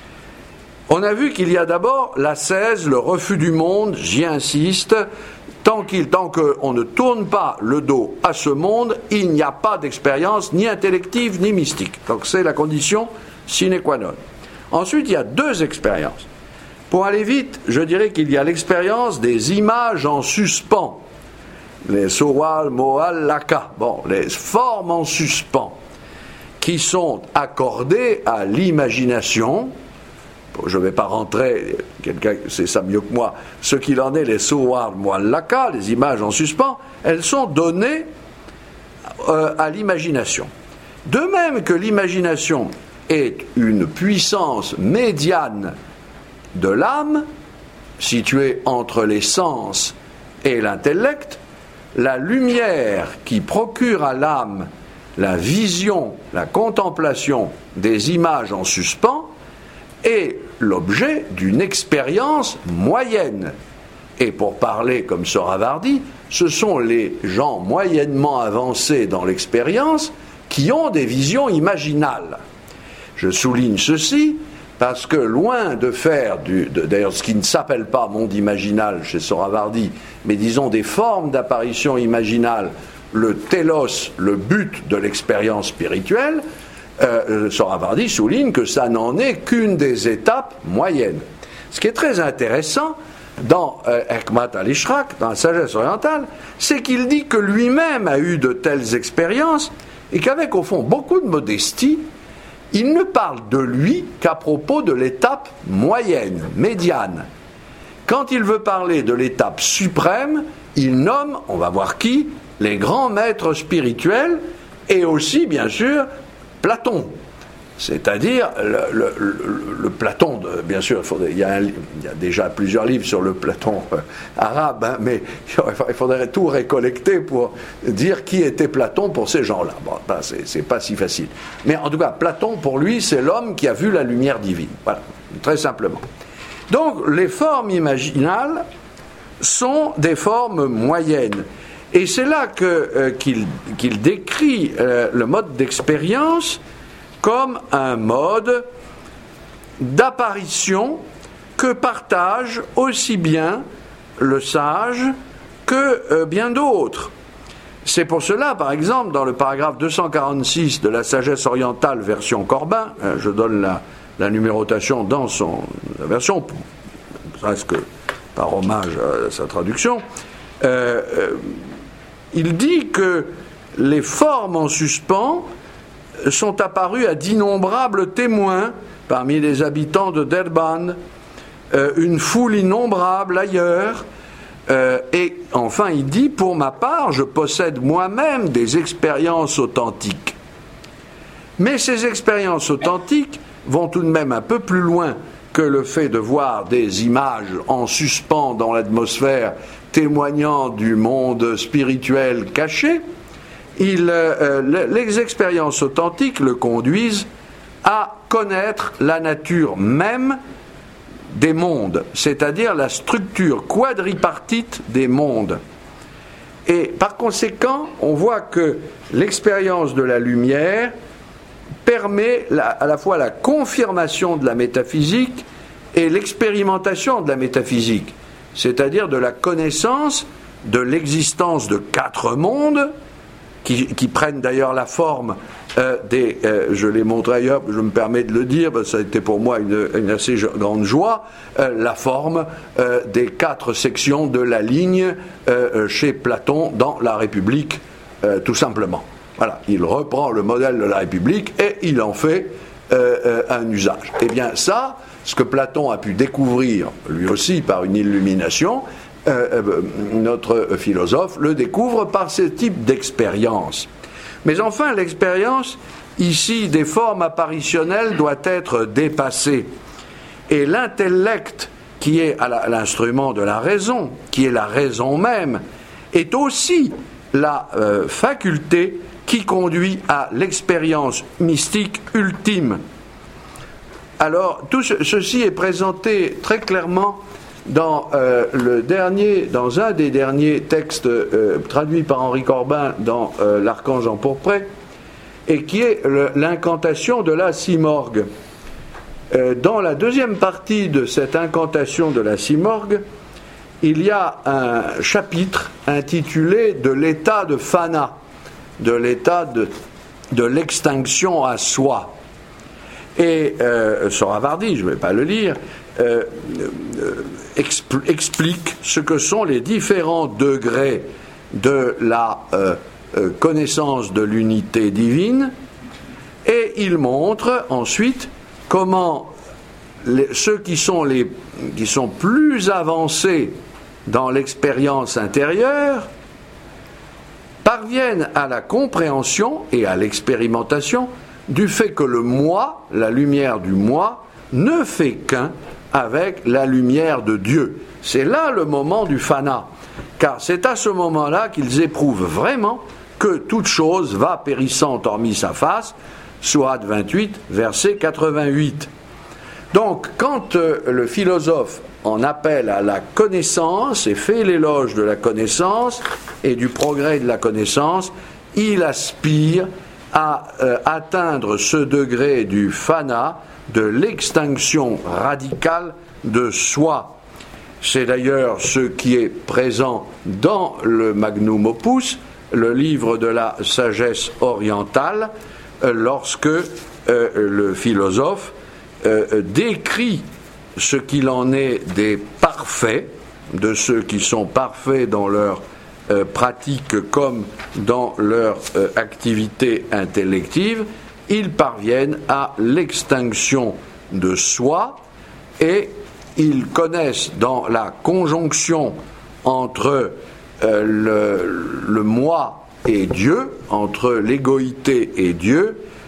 On a vu qu'il y a d'abord l'ascèse, le refus du monde, j'y insiste, tant qu'il, tant qu'on ne tourne pas le dos à ce monde, il n'y a pas d'expérience ni intellective ni mystique. Donc c'est la condition sine qua non. Ensuite, il y a deux expériences. Pour aller vite, je dirais qu'il y a l'expérience des images en suspens. Les Sowal, Moal, Laka, bon, les formes en suspens, qui sont accordées à l'imagination. Je ne vais pas rentrer, quelqu'un sait ça mieux que moi, ce qu'il en est, les Sowal, Moal, Laka, les images en suspens, elles sont données euh, à l'imagination. De même que l'imagination est une puissance médiane de l'âme, située entre les sens et l'intellect, la lumière qui procure à l'âme la vision, la contemplation des images en suspens est l'objet d'une expérience moyenne. Et pour parler comme Sohravardi, ce sont les gens moyennement avancés dans l'expérience qui ont des visions imaginales. Je souligne ceci parce que loin de faire, du, de, d'ailleurs ce qui ne s'appelle pas monde imaginal chez Sohravardi, mais disons des formes d'apparition imaginale, le télos, le but de l'expérience spirituelle, euh, Sohravardi souligne que ça n'en est qu'une des étapes moyennes. Ce qui est très intéressant dans euh, Hekmat al-Ishraq, dans la sagesse orientale, c'est qu'il dit que lui-même a eu de telles expériences et qu'avec au fond beaucoup de modestie, il ne parle de lui qu'à propos de l'étape moyenne, médiane. Quand il veut parler de l'étape suprême, il nomme, on va voir qui, les grands maîtres spirituels et aussi, bien sûr, Platon. C'est-à-dire le, le, le, le Platon, de, bien sûr, il, faudrait, il, y a un, il y a déjà plusieurs livres sur le Platon euh, arabe, hein, mais il faudrait tout récollecter pour dire qui était Platon pour ces gens-là. Bon, ben, c'est, c'est pas si facile. Mais en tout cas, Platon, pour lui, c'est l'homme qui a vu la lumière divine. Voilà, très simplement. Donc, les formes imaginales sont des formes moyennes. Et c'est là que, euh, qu'il, qu'il décrit euh, le mode d'expérience comme un mode d'apparition que partage aussi bien le sage que euh, bien d'autres. C'est pour cela, par exemple, dans le paragraphe deux cent quarante-six de la Sagesse orientale version Corbin, euh, je donne la, la numérotation dans son la version, presque par hommage à sa traduction, euh, euh, il dit que les formes en suspens sont apparus à d'innombrables témoins parmi les habitants de Durban, euh, une foule innombrable ailleurs, euh, et enfin il dit, pour ma part, je possède moi-même des expériences authentiques. Mais ces expériences authentiques vont tout de même un peu plus loin que le fait de voir des images en suspens dans l'atmosphère témoignant du monde spirituel caché. Il, euh, les expériences authentiques le conduisent à connaître la nature même des mondes, c'est-à-dire la structure quadripartite des mondes. Et par conséquent, on voit que l'expérience de la lumière permet la, à la fois la confirmation de la métaphysique et l'expérimentation de la métaphysique, c'est-à-dire de la connaissance de l'existence de quatre mondes, Qui, qui prennent d'ailleurs la forme euh, des... Euh, je l'ai montré ailleurs, je me permets de le dire, parce que ça a été pour moi une, une assez grande joie, euh, la forme euh, des quatre sections de la ligne euh, chez Platon dans la République, euh, tout simplement. Voilà, il reprend le modèle de la République et il en fait euh, euh, un usage. Eh bien ça, ce que Platon a pu découvrir, lui aussi par une illumination, Euh, euh, notre philosophe le découvre par ce type d'expérience. Mais enfin, l'expérience, ici, des formes apparitionnelles doit être dépassée. Et l'intellect, qui est à la, à l'instrument de la raison, qui est la raison même, est aussi la euh, faculté qui conduit à l'expérience mystique ultime. Alors, tout ce, ceci est présenté très clairement dans euh, le dernier, dans un des derniers textes euh, traduits par Henri Corbin dans euh, l'Archange empourpré, et qui est le, l'incantation de la Simorgue. Euh, dans la deuxième partie de cette incantation de la Simorgue, il y a un chapitre intitulé de l'état de Fana, de l'état de, de l'extinction à soi. Et euh, Sohrawardi, je ne vais pas le lire, euh, euh, expl- explique ce que sont les différents degrés de la euh, euh, connaissance de l'unité divine, et il montre ensuite comment les, ceux qui sont, les, qui sont plus avancés dans l'expérience intérieure parviennent à la compréhension et à l'expérimentation du fait que le moi, la lumière du moi, ne fait qu'un avec la lumière de Dieu. C'est là le moment du fana, car c'est à ce moment-là qu'ils éprouvent vraiment que toute chose va périssant hormis sa face, Sourate vingt-huit, verset quatre-vingt-huit. Donc, quand euh, le philosophe en appelle à la connaissance et fait l'éloge de la connaissance et du progrès de la connaissance, il aspire à euh, atteindre ce degré du fana, de l'extinction radicale de soi. C'est d'ailleurs ce qui est présent dans le Magnum Opus, le livre de la sagesse orientale, euh, lorsque euh, le philosophe euh, décrit ce qu'il en est des parfaits, de ceux qui sont parfaits dans leur euh, pratique comme dans leur euh, activité intellective. Ils parviennent à l'extinction de soi et ils connaissent dans la conjonction entre euh, le, le moi et Dieu, entre l'égoïté et Dieu,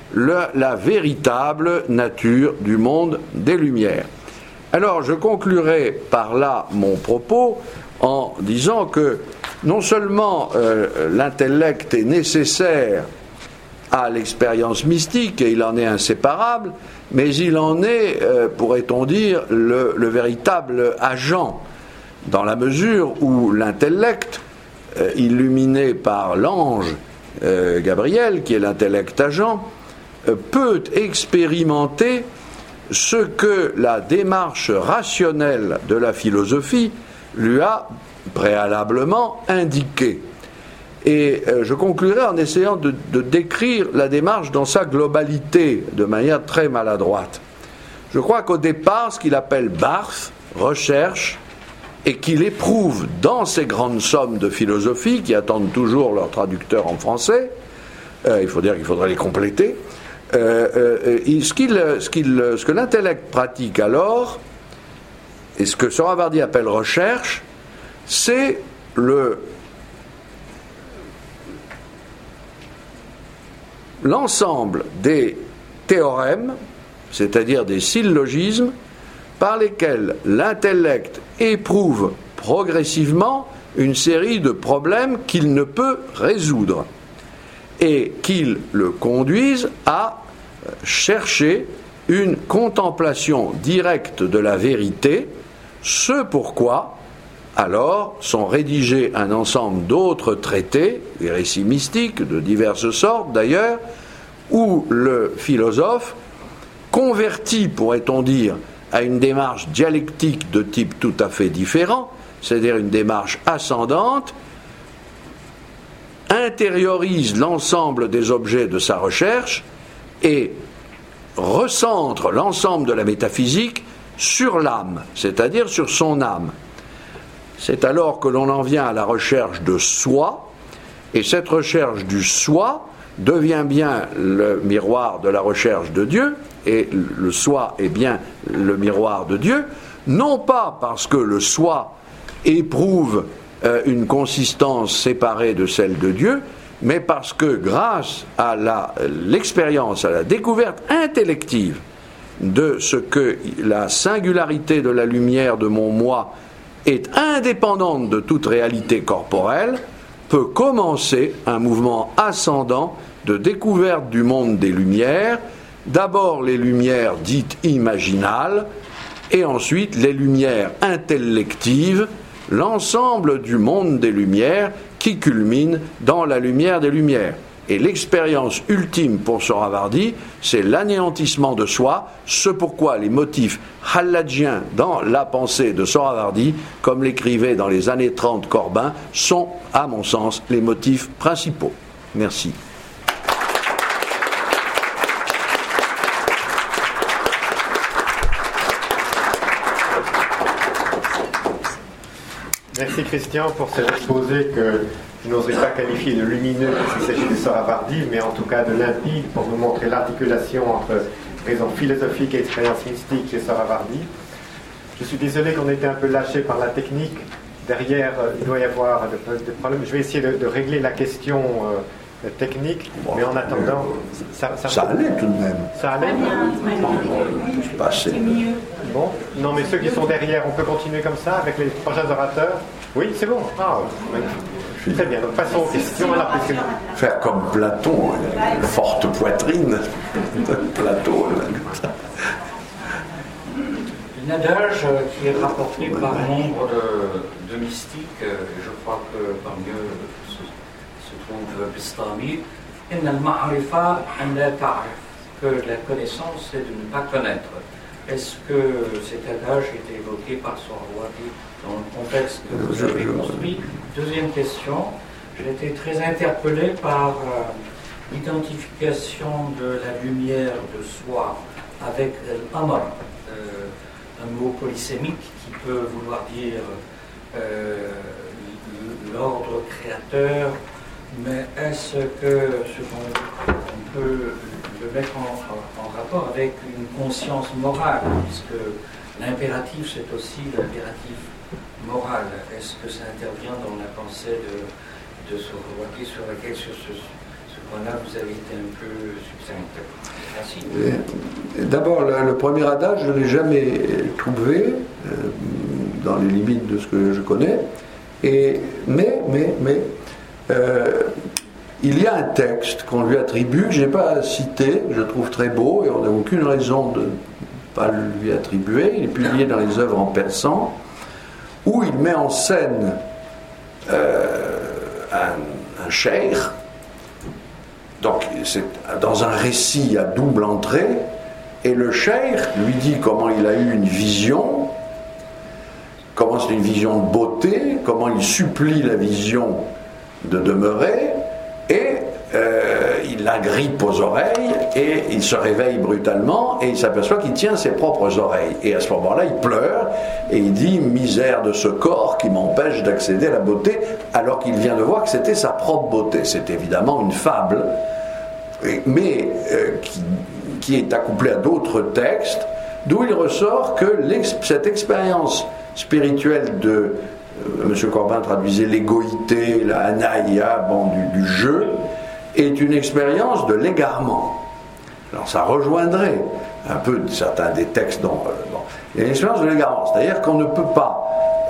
le, la véritable nature du monde des Lumières. Alors je conclurai par là mon propos en disant que non seulement euh, l'intellect est nécessaire à l'expérience mystique, et il en est inséparable, mais il en est, euh, pourrait-on dire, le, le véritable agent, dans la mesure où l'intellect, euh, illuminé par l'ange euh, Gabriel, qui est l'intellect agent, euh, peut expérimenter ce que la démarche rationnelle de la philosophie lui a préalablement indiqué. Et euh, je conclurai en essayant de, de décrire la démarche dans sa globalité, de manière très maladroite. Je crois qu'au départ, ce qu'il appelle Barthes, recherche, et qu'il éprouve dans ces grandes sommes de philosophie, qui attendent toujours leur traducteur en français, euh, il faut dire qu'il faudrait les compléter, euh, euh, ce, qu'il, ce, qu'il, ce que l'intellect pratique alors, et ce que Sohrawardi appelle recherche, c'est le... l'ensemble des théorèmes, c'est-à-dire des syllogismes, par lesquels l'intellect éprouve progressivement une série de problèmes qu'il ne peut résoudre et qu'ils le conduisent à chercher une contemplation directe de la vérité, ce pourquoi alors sont rédigés un ensemble d'autres traités, des récits mystiques de diverses sortes d'ailleurs, où le philosophe, converti, pourrait-on dire, à une démarche dialectique de type tout à fait différent, c'est-à-dire une démarche ascendante, intériorise l'ensemble des objets de sa recherche et recentre l'ensemble de la métaphysique sur l'âme, c'est-à-dire sur son âme. C'est alors que l'on en vient à la recherche de soi, et cette recherche du soi devient bien le miroir de la recherche de Dieu, et le soi est bien le miroir de Dieu, non pas parce que le soi éprouve euh, une consistance séparée de celle de Dieu, mais parce que grâce à la, l'expérience, à la découverte intellective de ce que la singularité de la lumière de mon moi est indépendante de toute réalité corporelle, peut commencer un mouvement ascendant de découverte du monde des lumières, d'abord les lumières dites imaginales, et ensuite les lumières intellectives, l'ensemble du monde des lumières qui culmine dans la lumière des lumières. Et l'expérience ultime pour Sohrawardi, c'est l'anéantissement de soi, ce pourquoi les motifs halladjiens dans la pensée de Sohrawardi, comme l'écrivait dans les années trente Corbin, sont, à mon sens, les motifs principaux. Merci. Merci Christian pour cet exposé que je n'oserais pas qualifier de lumineux s'il s'agit de Sohrawardi, mais en tout cas de limpide pour nous montrer l'articulation entre raison philosophique et expérience mystique chez Sohrawardi. Je suis désolé qu'on ait été un peu lâché par la technique. Derrière, il doit y avoir des problèmes. Je vais essayer de, de régler la question euh, technique, bon, mais en attendant... Ça, ça, ça allait tout de même. Ça allait C'est pas assez. Bon, non mais ceux qui sont derrière, on peut continuer comme ça avec les prochains orateurs. Oui, c'est bon. Ah, magnifique. Très bien, donc passons aux questions. Alors, puisque... Faire comme Platon, une forte poitrine. Platon. Un adage qui est rapporté par nombre de, de mystiques, je crois que parmi eux se, se trouve Bistami, que la connaissance c'est de ne pas connaître. Est-ce que cet adage est évoqué par Sohrawardi dans le contexte que vous avez construit? Deuxième question, j'ai été très interpellé par euh, l'identification de la lumière de soi avec l'amor, euh, un mot polysémique qui peut vouloir dire euh, l'ordre créateur, mais est-ce que ce qu'on on peut le mettre en, en, en rapport avec une conscience morale, puisque l'impératif c'est aussi l'impératif moral. Est-ce que ça intervient dans la pensée de, de Sohrawardi sur laquelle, sur ce, ce Voilà, vous avez été un peu succinct. Merci. D'abord, le, le premier adage, je ne l'ai jamais trouvé, euh, dans les limites de ce que je connais, et, mais, mais, mais, euh, il y a un texte qu'on lui attribue, que je n'ai pas cité, je trouve très beau, et on n'a aucune raison de ne pas lui attribuer. Il est publié dans les œuvres en persan, où il met en scène euh, un, un cheikh. Donc c'est dans un récit à double entrée, et le cheikh lui dit comment il a eu une vision, comment c'est une vision de beauté, comment il supplie la vision de demeurer, et euh, il la grippe aux oreilles, et il se réveille brutalement, et il s'aperçoit qu'il tient ses propres oreilles. Et à ce moment-là, il pleure, et il dit « Misère de ce corps qui m'empêche d'accéder à la beauté », alors qu'il vient de voir que c'était sa propre beauté. C'est évidemment une fable, mais euh, qui, qui est accouplée à d'autres textes, d'où il ressort que l'ex- cette expérience spirituelle de M. Corbin traduisait l'égoïté, la anaïa, bon, du, du jeu, est une expérience de l'égarement. Alors ça rejoindrait un peu certains des textes dont... Euh, bon. Il y a une expérience de l'égarement, c'est-à-dire qu'on ne peut pas...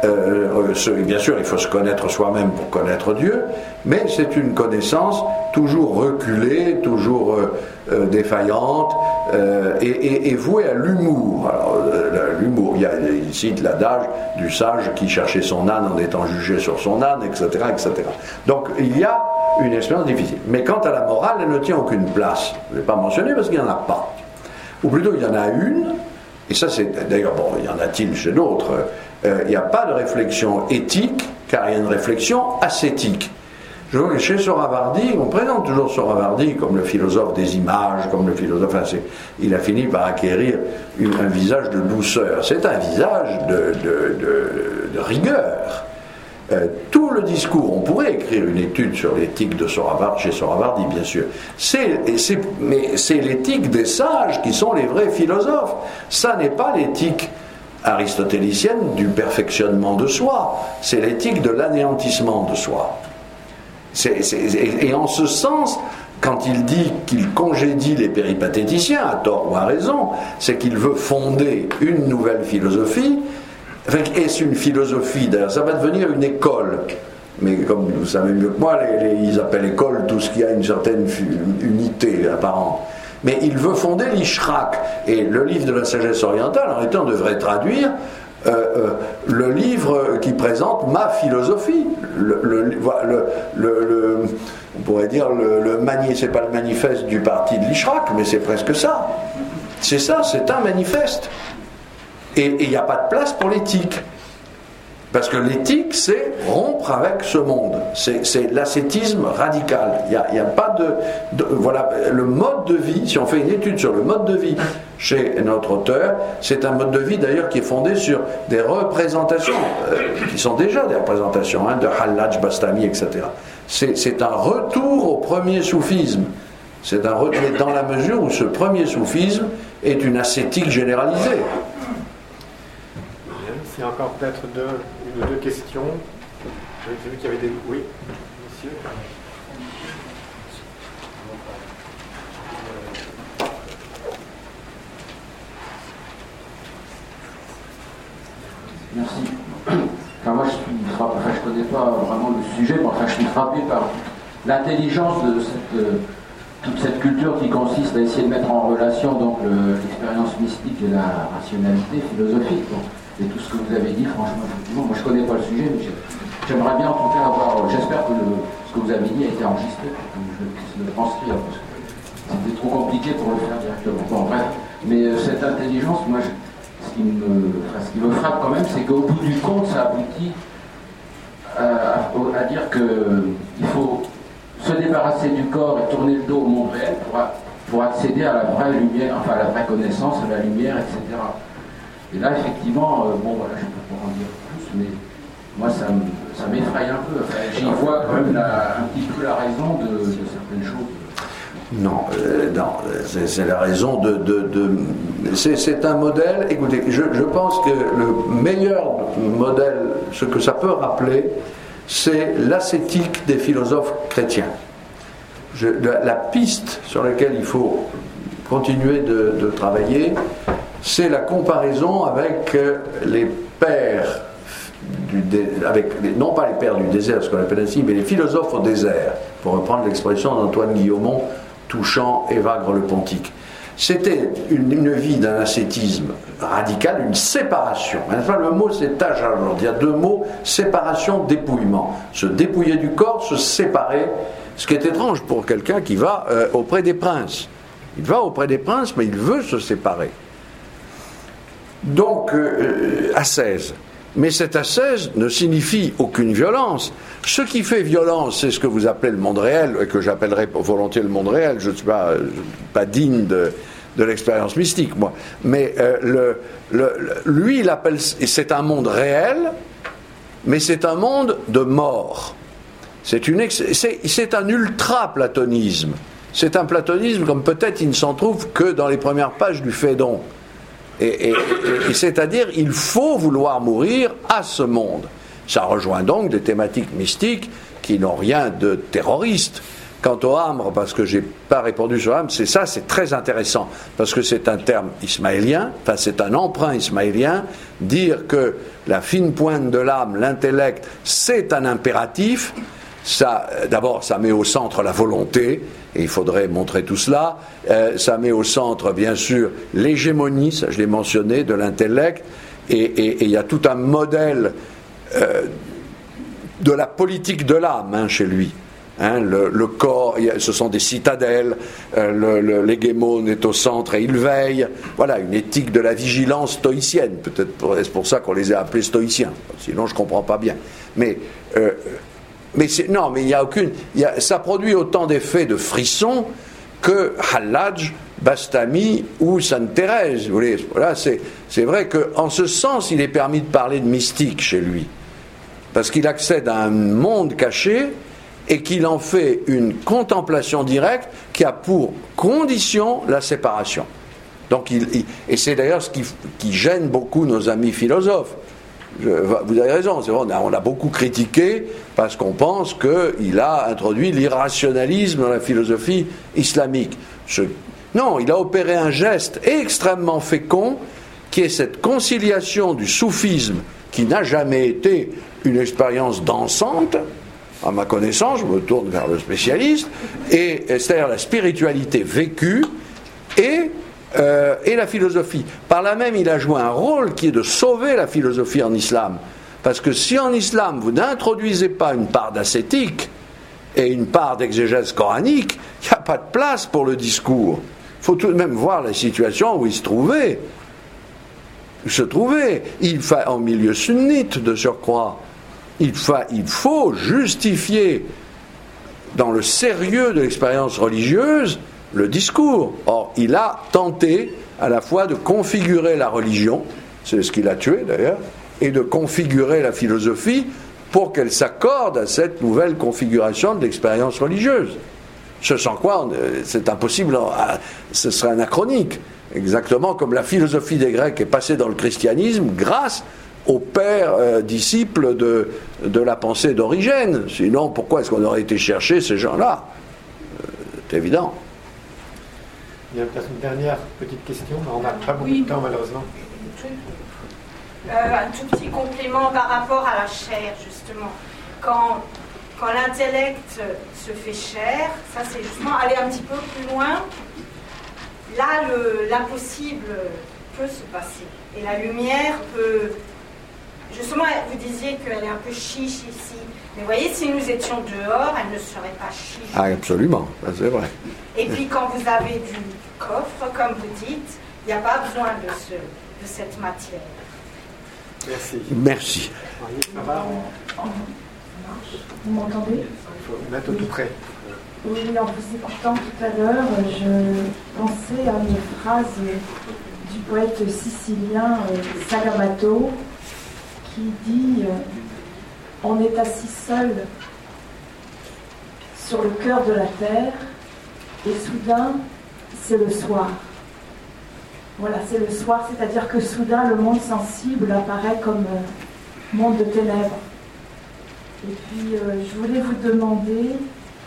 Euh, se, bien sûr, il faut se connaître soi-même pour connaître Dieu, mais c'est une connaissance toujours reculée, toujours euh, euh, défaillante, euh, et, et, et vouée à l'humour. Alors, euh, l'humour, il, y a, il cite l'adage du sage qui cherchait son âne en étant jugé sur son âne, et cetera, et cetera. Donc, il y a une expérience difficile. Mais quant à la morale, elle ne tient aucune place. Je ne l'ai pas mentionné parce qu'il n'y en a pas. Ou plutôt, il y en a une, et ça, c'est d'ailleurs, bon, il y en a-t-il chez d'autres. Euh, il n'y a pas de réflexion éthique, car il y a une réflexion ascétique. Je vois que chez Sohrawardi, on présente toujours Sohrawardi comme le philosophe des images, comme le philosophe... Enfin, il a fini par acquérir une, un visage de douceur. C'est un visage de, de, de, de rigueur. Euh, tout le discours, on pourrait écrire une étude sur l'éthique de Sohrawardi, chez Sohrawardi, bien sûr. C'est, c'est, mais c'est l'éthique des sages qui sont les vrais philosophes. Ça n'est pas l'éthique aristotélicienne du perfectionnement de soi, c'est l'éthique de l'anéantissement de soi. C'est, c'est, et en ce sens, quand il dit qu'il congédie les péripatéticiens, à tort ou à raison, c'est qu'il veut fonder une nouvelle philosophie. Enfin, est-ce une philosophie d'ailleurs? Ça va devenir une école. Mais comme vous savez mieux que moi, les, les, ils appellent école tout ce qui a une certaine unité apparente. Mais il veut fonder l'Ishraq. Et le livre de la sagesse orientale, en réalité, on devrait traduire euh, euh, le livre qui présente ma philosophie. Le, le, le, le, le, on pourrait dire, le, le mani, c'est pas le manifeste du parti de l'Ishraq, mais c'est presque ça. C'est ça, c'est un manifeste. Et il n'y a pas de place pour l'éthique. Parce que l'éthique, c'est rompre avec ce monde. C'est, c'est l'ascétisme radical. Il n'y a, a pas de, de... Voilà, le mode de vie, si on fait une étude sur le mode de vie chez notre auteur, c'est un mode de vie d'ailleurs qui est fondé sur des représentations, euh, qui sont déjà des représentations, hein, de Hallaj, Bastami, et cetera. C'est, c'est un retour au premier soufisme. C'est un retour, mais dans la mesure où ce premier soufisme est une ascétique généralisée. Il y a encore peut-être deux, une ou deux questions. J'ai vu qu'il y avait des... Oui, monsieur. Merci. Enfin, moi, je suis frappé, enfin, je connais pas vraiment le sujet, mais enfin, je suis frappé par l'intelligence de cette, euh, toute cette culture qui consiste à essayer de mettre en relation donc le, l'expérience mystique et la rationalité philosophique. Donc. Et tout ce que vous avez dit, franchement, effectivement, moi je ne connais pas le sujet, mais j'aimerais bien en tout cas avoir, j'espère que le, ce que vous avez dit a été enregistré pour que je puisse le transcrire, parce que c'était trop compliqué pour le faire directement. Bon, bref, mais euh, cette intelligence, moi, je, ce, qui me, enfin, ce qui me frappe quand même, c'est qu'au bout du compte, ça aboutit à, à, à dire qu'il faut se débarrasser du corps et tourner le dos au monde réel pour, pour accéder à la vraie lumière, enfin à la vraie connaissance, à la lumière, et cetera. Et là, effectivement, euh, bon, voilà, je ne peux pas en dire plus, mais moi, ça, me, ça m'effraie un peu. Enfin, j'y vois quand même la, un petit peu la raison de, de certaines choses. Non, euh, non c'est, c'est la raison de... de, de c'est, c'est un modèle... Écoutez, je, je pense que le meilleur modèle, ce que ça peut rappeler, c'est l'ascétique des philosophes chrétiens. je, la, la piste sur laquelle il faut continuer de, de travailler, c'est la comparaison avec les pères du dé, avec les, non pas les pères du désert, ce qu'on appelle ainsi, mais les philosophes au désert, pour reprendre l'expression d'Antoine Guillaumont, touchant Évagre le Pontique. C'était une, une vie d'un ascétisme radical, une séparation. Enfin, le mot c'est tajallud. Il y a deux mots, séparation, dépouillement. Se dépouiller du corps, se séparer, ce qui est étrange pour quelqu'un qui va euh, auprès des princes. Il va auprès des princes, mais il veut se séparer. Donc, euh, ascèse. Mais cette ascèse ne signifie aucune violence. Ce qui fait violence, c'est ce que vous appelez le monde réel, et que j'appellerais volontiers le monde réel. Je ne suis pas, pas digne de, de l'expérience mystique, moi. Mais euh, le, le, lui, il appelle, c'est un monde réel, mais c'est un monde de mort. C'est, une, c'est, c'est un ultra-platonisme. C'est un platonisme comme peut-être il ne s'en trouve que dans les premières pages du Phédon. Et, et, et, et c'est-à-dire, il faut vouloir mourir à ce monde. Ça rejoint donc des thématiques mystiques qui n'ont rien de terroriste. Quant au hamre, parce que je n'ai pas répondu sur hamre, c'est ça, c'est très intéressant, parce que c'est un terme ismaélien, enfin c'est un emprunt ismaélien, dire que la fine pointe de l'âme, l'intellect, c'est un impératif. Ça, d'abord, ça met au centre la volonté, et il faudrait montrer tout cela. Euh, ça met au centre, bien sûr, l'hégémonie, ça je l'ai mentionné, de l'intellect, et il y a tout un modèle euh, de la politique de l'âme hein, chez lui. Hein, le, le corps, ce sont des citadelles, euh, le, le, l'hégémone est au centre et il veille. Voilà, une éthique de la vigilance stoïcienne. Peut-être pour, est-ce pour ça qu'on les a appelés stoïciens. Sinon, je ne comprends pas bien. Mais... Euh, Mais c'est, non, mais il n'y a aucune... Y a, ça produit autant d'effets de frisson que Hallaj, Bastami ou Sainte Thérèse. Vous voyez, voilà, c'est, c'est vrai qu'en ce sens, il est permis de parler de mystique chez lui. Parce qu'il accède à un monde caché et qu'il en fait une contemplation directe qui a pour condition la séparation. Donc il, il, et c'est d'ailleurs ce qui, qui gêne beaucoup nos amis philosophes. Je, vous avez raison, c'est vrai, on, a, on a beaucoup critiqué parce qu'on pense qu'il a introduit l'irrationalisme dans la philosophie islamique. Je, non, il a opéré un geste extrêmement fécond qui est cette conciliation du soufisme qui n'a jamais été une expérience dansante, à ma connaissance, je me tourne vers le spécialiste, et, c'est-à-dire la spiritualité vécue et Euh, et la philosophie. Par là même, il a joué un rôle qui est de sauver la philosophie en islam. Parce que si en islam, vous n'introduisez pas une part d'ascétique et une part d'exégèse coranique, il n'y a pas de place pour le discours. Il faut tout de même voir la situation où il se trouvait. Il se trouvait. Il fa... en milieu sunnite, de surcroît. Il, fa... il faut justifier, dans le sérieux de l'expérience religieuse, le discours. Or, il a tenté à la fois de configurer la religion, c'est ce qui l'a tué d'ailleurs, et de configurer la philosophie pour qu'elle s'accorde à cette nouvelle configuration de l'expérience religieuse. Ce sans quoi, c'est impossible, ce serait anachronique. Exactement comme la philosophie des Grecs est passée dans le christianisme grâce aux pères euh, disciples de, de la pensée d'Origène. Sinon, pourquoi est-ce qu'on aurait été chercher ces gens-là ? euh, C'est évident. Il y a peut-être une dernière petite question, mais on n'a pas beaucoup oui. de temps malheureusement. Euh, un tout petit complément par rapport à la chair, justement. Quand, quand l'intellect se fait chair, ça c'est justement aller un petit peu plus loin. Là, le, l'impossible peut se passer. Et la lumière peut... Justement, vous disiez qu'elle est un peu chiche ici. Mais vous voyez, si nous étions dehors, elle ne serait pas chiche. Ah, absolument, c'est vrai. Et puis quand vous avez du coffre, comme vous dites, il n'y a pas besoin de, ce, de cette matière. Merci. Merci. Ça va, on... Vous m'entendez ? Il faut mettre tout près. Oui, en vous écoutant tout à l'heure, je pensais à une phrase du poète sicilien Sagamato qui dit « On est assis seul sur le cœur de la terre et soudain, c'est le soir. » Voilà, c'est le soir, c'est-à-dire que soudain, le monde sensible apparaît comme euh, monde de ténèbres. Et puis, euh, je voulais vous demander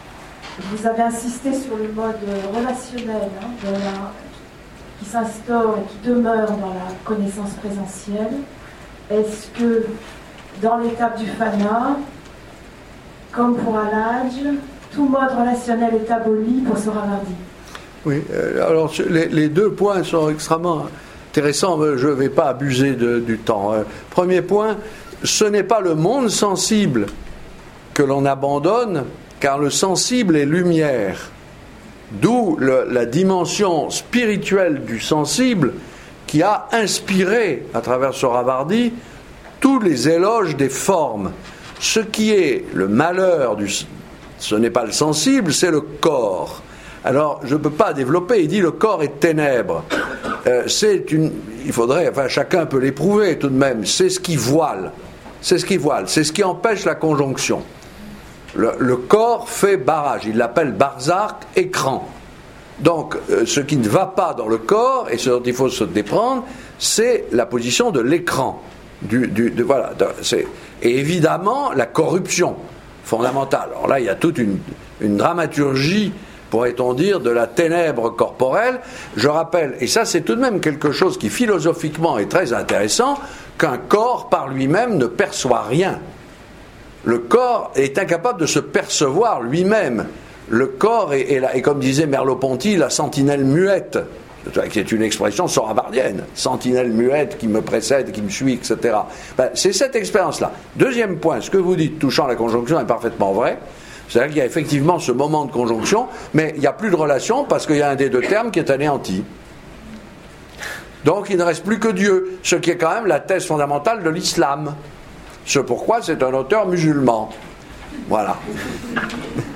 vous avez insisté sur le mode relationnel hein, de la, qui s'instaure et qui demeure dans la connaissance présentielle. Est-ce que dans l'étape du Fana, comme pour Al-Hajj, tout mode relationnel est aboli pour Sohrawardi? Oui, euh, alors les, les deux points sont extrêmement intéressants, mais je ne vais pas abuser de, du temps. Euh, premier point, ce n'est pas le monde sensible que l'on abandonne, car le sensible est lumière. D'où le, la dimension spirituelle du sensible qui a inspiré, à travers Sohrawardi, tous les éloges des formes. Ce qui est le malheur, du, ce n'est pas le sensible, c'est le corps. Alors, je ne peux pas développer, il dit le corps est ténèbres. Euh, c'est une, il faudrait, enfin chacun peut l'éprouver tout de même, c'est ce qui voile. C'est ce qui voile, c'est ce qui empêche la conjonction. Le, le corps fait barrage, il l'appelle barzakh, écran. Donc, euh, ce qui ne va pas dans le corps, et ce dont il faut se déprendre, c'est la position de l'écran. Du, du, de, voilà, de, c'est, et évidemment, la corruption fondamentale. Alors là, il y a toute une, une dramaturgie, pourrait-on dire, de la ténèbre corporelle. Je rappelle, et ça c'est tout de même quelque chose qui philosophiquement est très intéressant, qu'un corps par lui-même ne perçoit rien. Le corps est incapable de se percevoir lui-même. Le corps est, est, la, est comme disait Merleau-Ponty, la sentinelle muette, qui est une expression sohrawardienne, sentinelle muette qui me précède, qui me suit, et cetera. Ben, c'est cette expérience-là. Deuxième point, ce que vous dites touchant la conjonction est parfaitement vrai. C'est-à-dire qu'il y a effectivement ce moment de conjonction, mais il n'y a plus de relation parce qu'il y a un des deux termes qui est anéanti. Donc il ne reste plus que Dieu, ce qui est quand même la thèse fondamentale de l'islam. Ce pourquoi c'est un auteur musulman. Voilà.